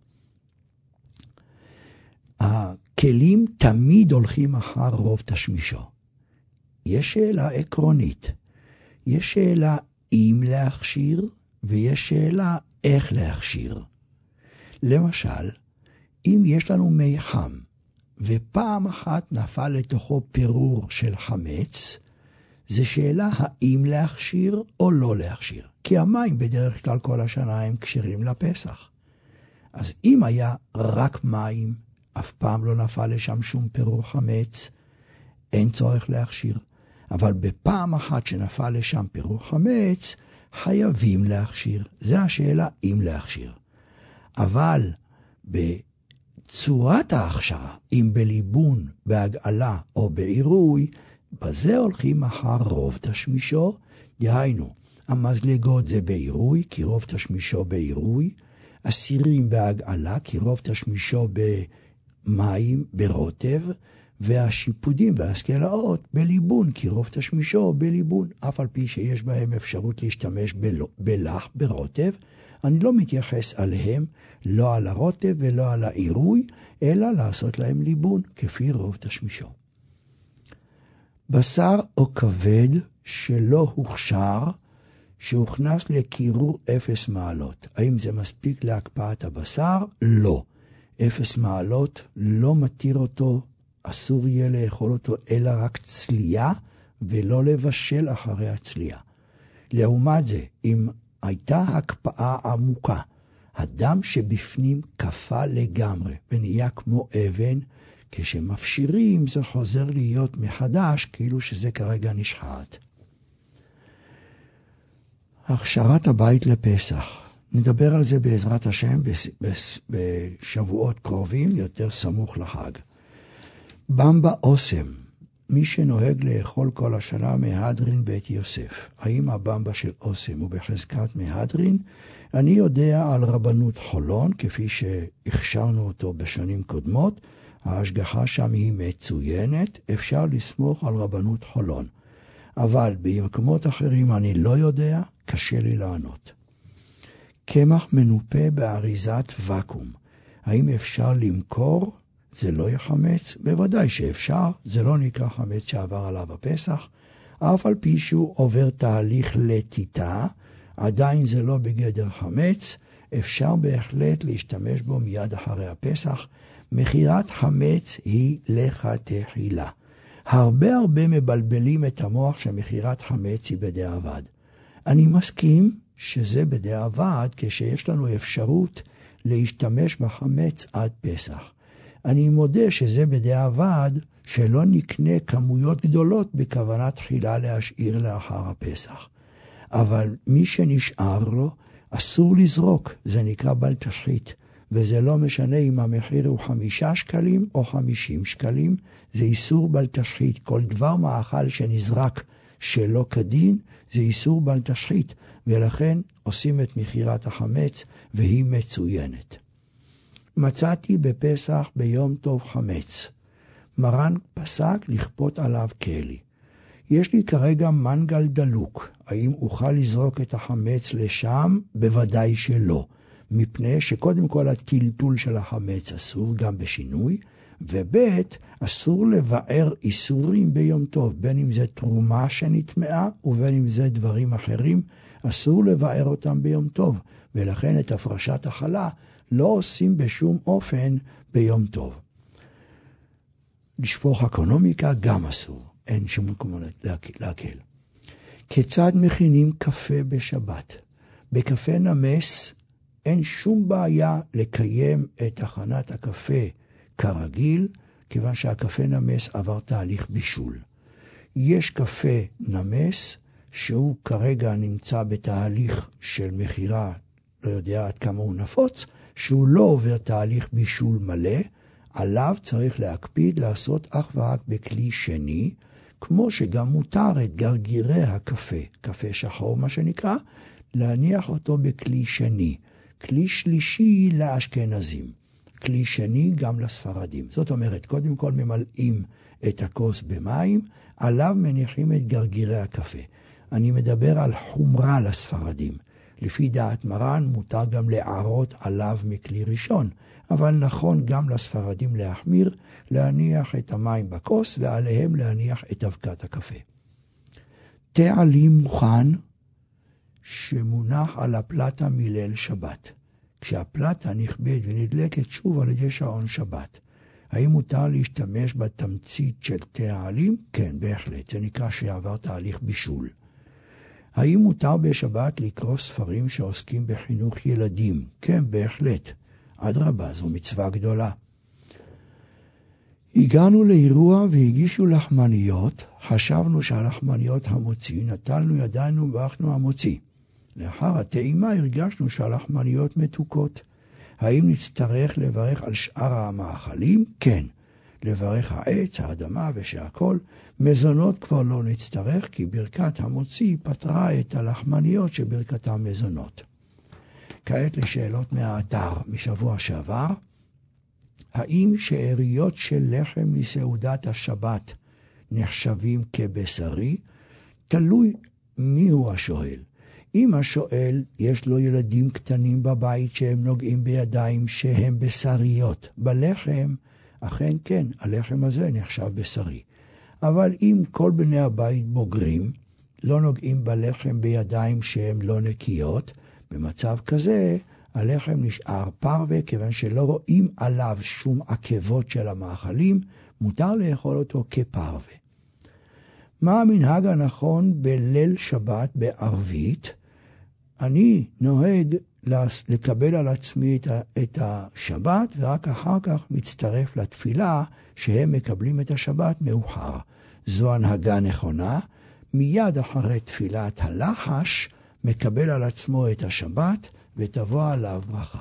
הכלים תמיד הולכים אחר רוב תשמישו. יש שאלה עקרונית, יש שאלה אם להכשיר ויש שאלה איך להכשיר. למשל, אם יש לנו מי חם, ופעם אחת נפל לתוכו פירור של חמץ, זה שאלה האם להכשיר או לא להכשיר. כי המים בדרך כלל כל השנה הם כשרים לפסח. אז אם היה רק מים, אף פעם לא נפל לשם שום פירור חמץ, אין צורך להכשיר. אבל בפעם אחת שנפל לשם פירור חמץ, חייבים להכשיר. זה השאלה אם להכשיר. אבל צורת ההכשרה, אם בליבון, בהגעלה או בעירוי, בזה הולכים אחר רוב תשמישו, דהיינו, המזלגות זה בעירוי, כי רוב תשמישו בעירוי, הסירים בהגעלה, כי רוב תשמישו במים, ברוטב, והשיפודים והסקלאות בליבון, כי רוב תשמישו בליבון, אף על פי שיש בהם אפשרות להשתמש בלח, ברוטב, אני לא מתייחס עליהם, לא על הרוטב ולא על העירוי, אלא לעשות להם ליבון, כפי רוב תשמישו. בשר או כבד שלא הוכשר, שהוכנס לקירור 0 מעלות. האם זה מספיק להקפאת הבשר? לא. 0 מעלות לא מתיר אותו, אסור יהיה לאכול אותו, אלא רק צלייה, ולא לבשל אחרי הצלייה. לעומת זה, אם הייתה הקפאה עמוקה, הדם שבפנים קפה לגמרי, ונהיה כמו אבן, כשמפשירים זה חוזר להיות מחדש, כאילו שזה כרגע נשחט. הכשרת הבית לפסח. נדבר על זה בעזרת השם בשבועות קרובים, יותר סמוך לחג. במבה אוסם, מי שנוהג לאכול כל השנה מהדרין בית יוסף. האם הבמבה של אוסם הוא בחזקת מהדרין? אני יודע על רבנות חולון, כפי שהכשרנו אותו בשנים קודמות, ההשגחה שם היא מצוינת, אפשר לסמוך על רבנות חולון. אבל במקומות אחרים אני לא יודע, קשה לי לענות. קמח מנופה באריזת וקום. האם אפשר למכור? זה לא יחמץ? בוודאי שאפשר, זה לא נקרא חמץ שעבר עליו הפסח. אף על פי שהוא עובר תהליך לטיטה, עדיין זה לא בגדר חמץ, אפשר בהחלט להשתמש בו מיד אחרי הפסח. מחירת חמץ היא לכתחילה. הרבה מבלבלים את המוח שמחירת חמץ היא בדיעבד. אני מסכים שזה בדיעבד כשיש לנו אפשרות להשתמש בחמץ עד פסח. אני מודה שזה בדיעבד שלא נקנה כמויות גדולות בכוונת תחילה להשאיר לאחר הפסח. אבל מי שנשאר לו אסור לזרוק, זה נקרא בל תשחית. וזה לא משנה אם המחיר הוא 5 שקלים או 50 שקלים, זה איסור בל תשחית. כל דבר מאכל שנזרק שלא כדין, זה איסור בל תשחית, ולכן עושים את מחירת החמץ, והיא מצוינת. מצאתי בפסח ביום טוב חמץ. מרן פסק לכפות עליו כלי. יש לי כרגע מנגל דלוק. האם אוכל לזרוק את החמץ לשם? בוודאי שלא. מפני שקודם כל הטלטול של החמץ אסור גם בשינוי, ובית אסור לבאר איסורים ביום טוב, בין אם זה תרומה שנטמעה ובין אם זה דברים אחרים, אסור לבאר אותם ביום טוב, ולכן את הפרשת החלה לא עושים בשום אופן ביום טוב. לשפוך אקונומיקה גם אסור, אין שום מקום להקל. כיצד מכינים קפה בשבת? בקפה נמס אין שום בעיה לקיים את הכנת הקפה כרגיל, כיוון שהקפה נמס עבר תהליך בישול. יש קפה נמס שהוא כרגע נמצא בתהליך של מחירה, לא יודע עד כמה הוא נפוץ, שהוא לא עובר תהליך בישול מלא, עליו צריך להקפיד לעשות אך ורק בכלי שני, כמו שגם מותר את גרגירי הקפה, קפה שחור מה שנקרא, להניח אותו בכלי שני. כלי שלישי לאשכנזים, כלי שני גם לספרדים. זאת אומרת, קודם כל ממלאים את הכוס במים, עליו מניחים את גרגירי הקפה. אני מדבר על חומרה לספרדים. לפי דעת מרן מותר גם להערות עליו מכלי ראשון, אבל נכון גם לספרדים להחמיר, להניח את המים בכוס ועליהם להניח את אבקת הקפה. תה עלי מוכן שמונח על הפלטה מליל שבת. כשהפלטה נכבד ונדלקת שוב על ידי שעון שבת. האם מותר להשתמש בתמצית של תה העלים? כן, בהחלט. זה נקרא שעבר תהליך בישול. האם מותר בשבת לקרוא ספרים שעוסקים בחינוך ילדים? כן, בהחלט. אדרבה, זו מצווה גדולה. הגענו לאירוע והגישו לחמניות, חשבנו שהלחמניות המוציא, נטלנו ידיים ואנחנו המוציא. לאחר הטעימה הרגשנו שהלחמניות מתוקות. האם נצטרך לברך על שאר המאכלים? כן. לברך העץ, האדמה ושהכל. מזונות כבר לא נצטרך, כי ברכת המוציא פתרה את הלחמניות שברכתם מזונות. כעת לשאלות מהאתר משבוע שעבר. האם שאריות של לחם מסעודת השבת נחשבים כבשרי? תלוי מיהו השואל. אם השואל יש לו ילדים קטנים בבית שהם נוגעים בידיים שהם בשריות בלחם, אכן כן, הלחם הזה נחשב בשרי. אבל אם כל בני הבית בוגרים, לא נוגעים בלחם בידיים שהם לא נקיות, במצב כזה הלחם נשאר פרווה, כיוון שלא רואים עליו שום עקבות של המאכלים, מותר לאכול אותו כפרווה. מה המנהג הנכון בליל שבת בערבית? אני נוהג לקבל על עצמי את השבת, ורק אחר כך מצטרף לתפילה שהם מקבלים את השבת מאוחר. זו הנהגה נכונה. מיד אחרי תפילת הלחש מקבל על עצמו את השבת ותבוא עליו ברכה.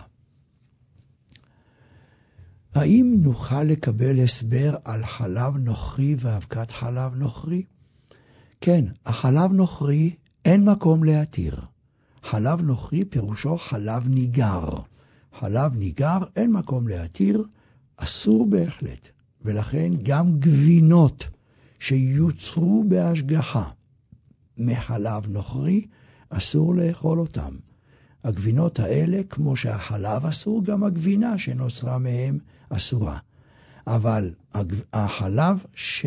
האם נוכל לקבל הסבר על חלב נוכרי ואבקת חלב נוכרי? כן, החלב נוכרי אין מקום להתיר. חלב נוכרי פירושו חלב ניגר. חלב ניגר אין מקום להתיר, אסור בהחלט. ולכן גם גבינות שיוצרו בהשגחה מחלב נוכרי, אסור לאכול אותם. הגבינות האלה, כמו שהחלב אסור, גם הגבינה שנוצרה מהם אסורה. אבל החלב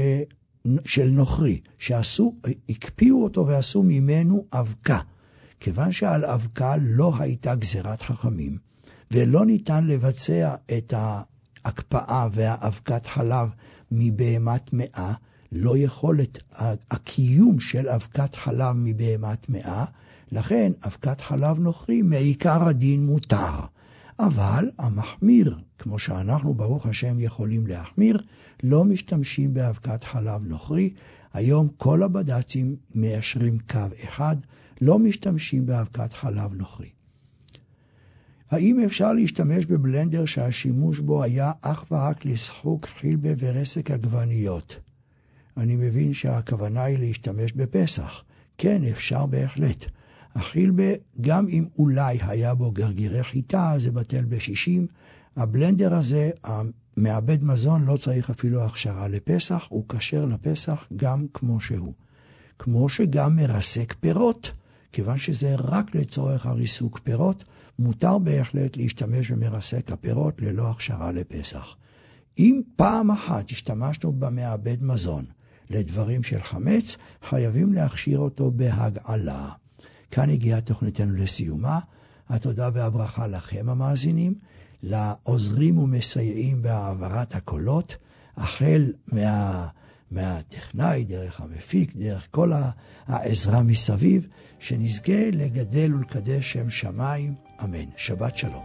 של נוכרי, הקפיאו אותו ועשו ממנו אבקה, כיוון שעל אבקה לא הייתה גזירת חכמים, ולא ניתן לבצע את ההקפאה והאבקת חלב מבהמת מאה, לא יכולת הקיום של אבקת חלב מבהמת מאה, לכן אבקת חלב נוכרי מעיקר הדין מותר. אבל המחמיר, כמו שאנחנו ברוך השם יכולים להחמיר, לא משתמשים באבקת חלב נוכרי. היום כל הבד"צים מיישרים קו אחד, לא משתמשים באבקת חלב נוכרי. האם אפשר להשתמש בבלנדר שהשימוש בו היה אך ורק לשחוק חילבה ורסק עגבניות? אני מבין שהכוונה היא להשתמש בפסח. כן, אפשר בהחלט. החילבה, גם אם אולי היה בו גרגירי חיטה, זה בטל ב-60. הבלנדר הזה, המעבד מזון, לא צריך אפילו הכשרה לפסח, הוא כשר לפסח גם כמו שהוא. כמו שגם מרסק פירות, כיוון שזה רק לצורך הריסוק פירות, מותר בהחלט להשתמש במרסק הפירות ללא הכשרה לפסח. אם פעם אחת השתמשנו במעבד מזון לדברים של חמץ, חייבים להכשיר אותו בהגעלה. כאן הגיעה תוכניתנו לסיומה. התודה והברכה לכם המאזינים, לעוזרים ומסייעים בהעברת הקולות, החל מהטכנאי, דרך המפיק, דרך כל העזרה מסביב, שנזכה לגדל ולקדש שם שמיים. אמן. שבת שלום.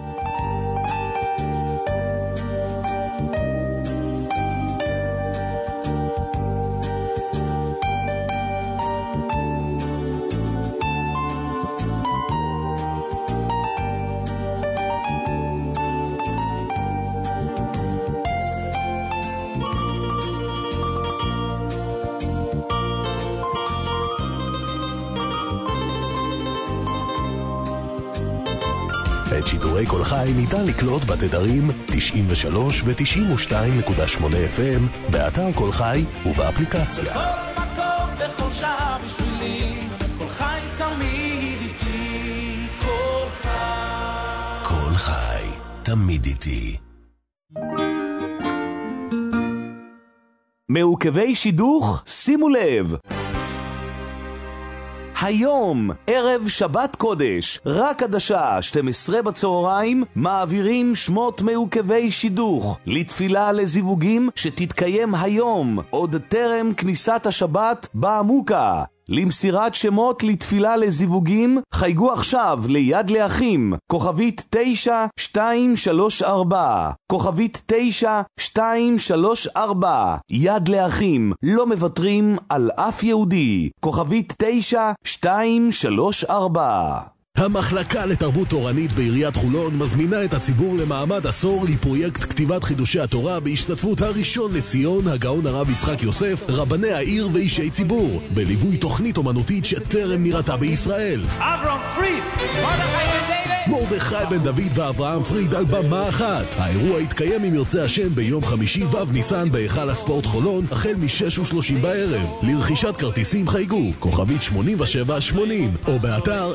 את שידורי כל חי ניתן לקלוט בתדרים 93 ו-92.8 FM, באתר כל חי ובאפליקציה. בכל מקום, בכל שעה בשבילי, כל חי תמיד איתי, כל חי. כל חי, תמיד איתי. מעוכבי שידוך, שימו לב. היום, ערב שבת קודש, רק עד השעה 12 בצהריים, מעבירים שמות מעוכבי שידוך לתפילה לזיווגים שתתקיים היום, עוד טרם כניסת השבת בעמוקה. למסירת שמות לתפילה לזיווגים, חייגו עכשיו ליד לאחים, כוכבית 9234, כוכבית 9234, יד לאחים, לא מוותרים על אף יהודי, כוכבית 9234. המחלקה לתרבות תורנית בעיריית חולון מזמינה את הציבור למעמד עשור לפרויקט כתיבת חידושי התורה בהשתתפות הראשון לציון, הגאון הרב יצחק יוסף, רבני העיר ואישי ציבור, בליווי תוכנית אומנותית שטרם נראתה בישראל. אברהם פריד, מרדכי בן דוד ואברהם פריד על במה אחת. האירוע יתקיים אם ירצה השם ביום חמישי ו' ניסן בהיכל הספורט חולון החל מ-6:30 בערב. לרכישת כרטיסים חייגו כוכבית 8780 או באתר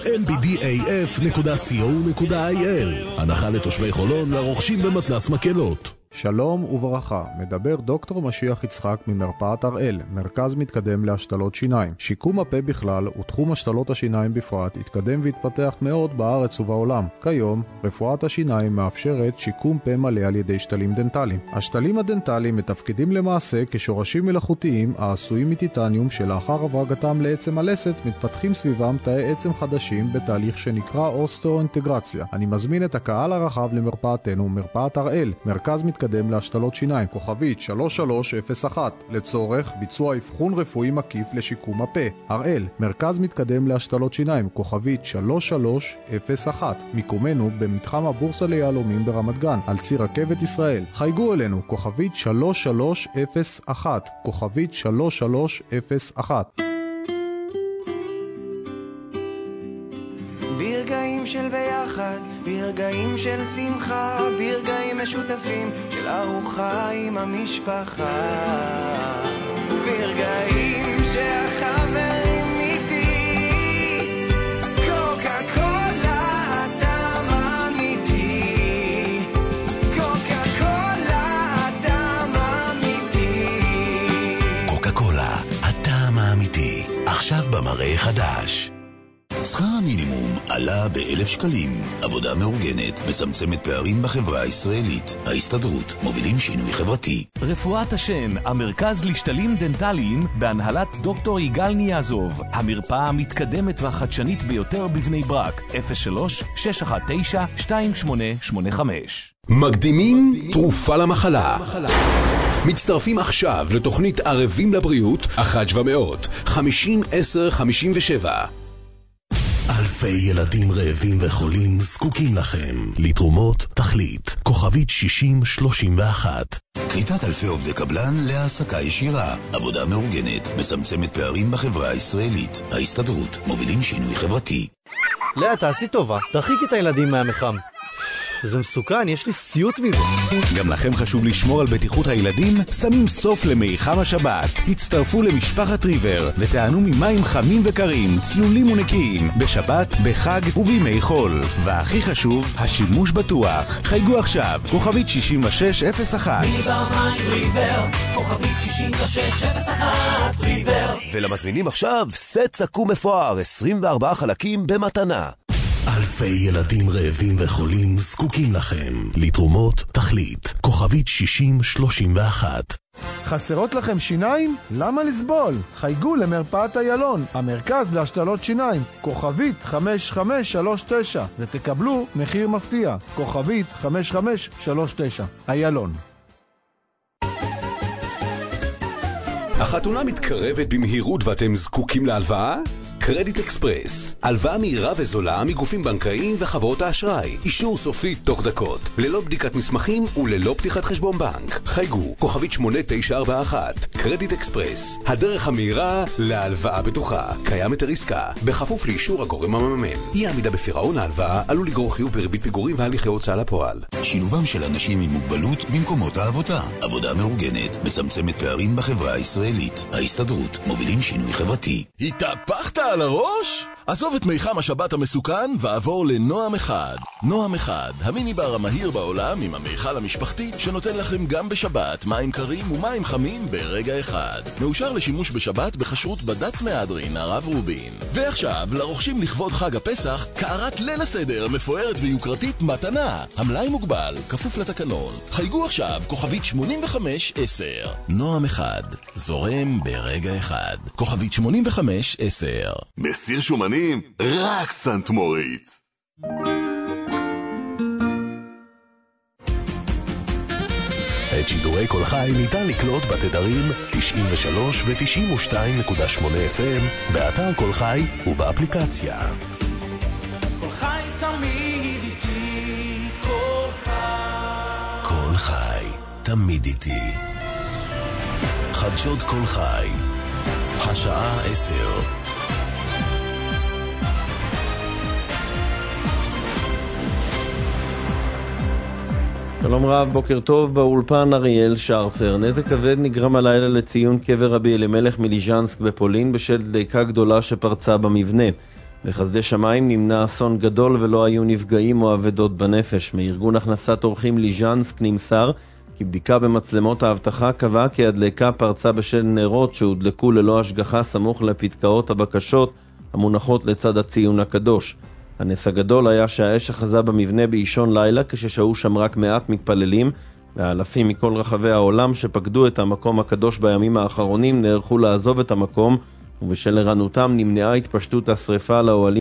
mbdaf.co.il. הנחה לתושבי חולון לרוכשים במתנ"ס מקלות. שלום וברכה, מדבר דוקטור משיח יצחק ממרפאת הראל, מרכז מתקדם להשתלות שיניים. שיקום הפה בכלל ותחום השתלות השיניים בפרט התקדם והתפתח מאוד בארץ ובעולם. כיום, רפואת השיניים מאפשרת שיקום פה מלא על ידי שתלים דנטליים. השתלים הדנטליים מתפקדים למעשה כשורשים מלאכותיים העשויים מטיטניום שלאחר הברגתם לעצם הלסת מתפתחים סביבם תאי עצם חדשים בתהליך שנקרא אוסטאואינטגרציה. אני מזמין את הקהל הרחב למרפאתנו, מרפאת הראל, מרכז מתקדם להשתלות שיניים, כוכבית 3301, לצורך ביצוע אבחון רפואי מקיף לשיקום הפה. הראל, מרכז מתקדם להשתלות שיניים, כוכבית 3301, מיקומנו במתחם הבורסה ליהלומים ברמת גן, על ציר רכבת ישראל. חייגו אלינו, כוכבית 3301, כוכבית 3301. ברגעים של ביחד, ברגעים של שמחה, ברגעים משותפים של ארוחה עם המשפחה, ברגעים שהחברים איתי, קוקה קולה הטעם אמיתי, קוקה קולה הטעם אמיתי, קוקה קולה הטעם האמיתי, עכשיו במראה חדש. שכר המינימום עלה ב1,000 שקלים. עבודה מאורגנת מצמצמת פערים בחברה הישראלית. ההסתדרות מובילים שינוי חברתי. רפואת השן, המרכז לשתלים דנטליים בהנהלת דוקטור יגאל ניאזוב. המרפאה המתקדמת והחדשנית ביותר בבני ברק. 03-619-2885. מקדימים תרופה למחלה. מצטרפים עכשיו לתוכנית ערבים לבריאות 1-700-50-10-57. אלפי ילדים רעבים וחולים זקוקים לכם. לתרומות תכלית, כוכבית 6031. קליטת אלפי עובדי קבלן להעסקה ישירה. עבודה מאורגנת מצמצמת פערים בחברה הישראלית. ההסתדרות מובילים שינוי חברתי. לאה, תעשי טובה, תרחיק את הילדים מהמחם. זה מסוכן, יש לי סיוט מזה. גם לכם חשוב לשמור על בטיחות הילדים? שמים סוף למיחם השבת. הצטרפו למשפחת ריבר ותענו ממים חמים וקרים, צלולים ונקיים, בשבת, בחג ובימי חול. והכי חשוב, השימוש בטוח. חייגו עכשיו, כוכבית 6601. ריבר, כוכבית 6601, ריבר. ולמזמינים עכשיו, סט סכו"ם מפואר, 24 חלקים במתנה. אלפי ילדים רעבים וחולים זקוקים לכם. לתרומות תכלית, כוכבית 6031. חסרות לכם שיניים? למה לסבול? חייגו למרפאת איילון, המרכז להשתלות שיניים, כוכבית 5539, ותקבלו מחיר מפתיע, כוכבית 5539. איילון. החתונה מתקרבת במהירות ואתם זקוקים להלוואה? קרדיט אקספרס, הלוואה מהירה וזולה מגופים בנקאיים וחברות האשראי, אישור סופי תוך דקות, ללא בדיקת מסמכים וללא פתיחת חשבון בנק. חייגו, כוכבית 8941. קרדיט אקספרס, הדרך המהירה להלוואה בטוחה. קיים היתר עסקה, בכפוף לאישור הגורם המממן. אי עמידה בפירעון ההלוואה עלול לגרור חיוב בריבית פיגורים והליכי הוצאה לפועל. שילובם של אנשים עם מוגבלות במקומות העבודה. עבודה מאורגנת מצמצמת פערים בחברה הישראלית. ההסתדרות מובילים שינוי חברתי. התהפכת על הראש? עזוב את מיחם השבת המסוכן ועבור לנועם אחד. נועם אחד, המיני בר המהיר בעולם עם המיכל המשפחתי שנותן לכם גם בשבת מים קרים ומים חמים ברגע אחד. מאושר לשימוש בשבת בחשרות בד"ץ מהדרין הרב רובין. ועכשיו, לרוכשים לכבוד חג הפסח, קערת ליל הסדר מפוארת ויוקרתית מתנה. המלאי מוגבל, כפוף לתקנון. חייגו עכשיו, כוכבית 8510. נועם אחד, זורם ברגע אחד. כוכבית 8510. מסיר שומנים, רק סנט מוריץ. את שידורי כל חי ניתן לקלוט בתדרים 93 ו-92.8 FM, באתר כל חי ובאפליקציה. כל חי תמיד איתי, כל חי. כל חי תמיד איתי. חדשות כל חי, השעה 10. שלום רב, בוקר טוב. באולפן אריאל שרפר. נזק כבד נגרם הלילה לציון קבר רבי אלימלך מליז'נסק בפולין בשל דליקה גדולה שפרצה במבנה. בחסדי שמיים נמנע אסון גדול ולא היו נפגעים או אבדות בנפש. מארגון הכנסת אורחים ליז'נסק נמסר כי בדיקה במצלמות האבטחה קבעה כי הדליקה פרצה בשל נרות שהודלקו ללא השגחה סמוך לפתקאות הבקשות המונחות לצד הציון הקדוש. הנס הגדול היה שהאש אחזה במבנה באישון לילה כששהו שם רק מעט מתפללים, והאלפים מכל רחבי העולם שפקדו את המקום הקדוש בימים האחרונים נערכו לעזוב את המקום, ובשל ערנותם נמנעה התפשטות השריפה לאוהלים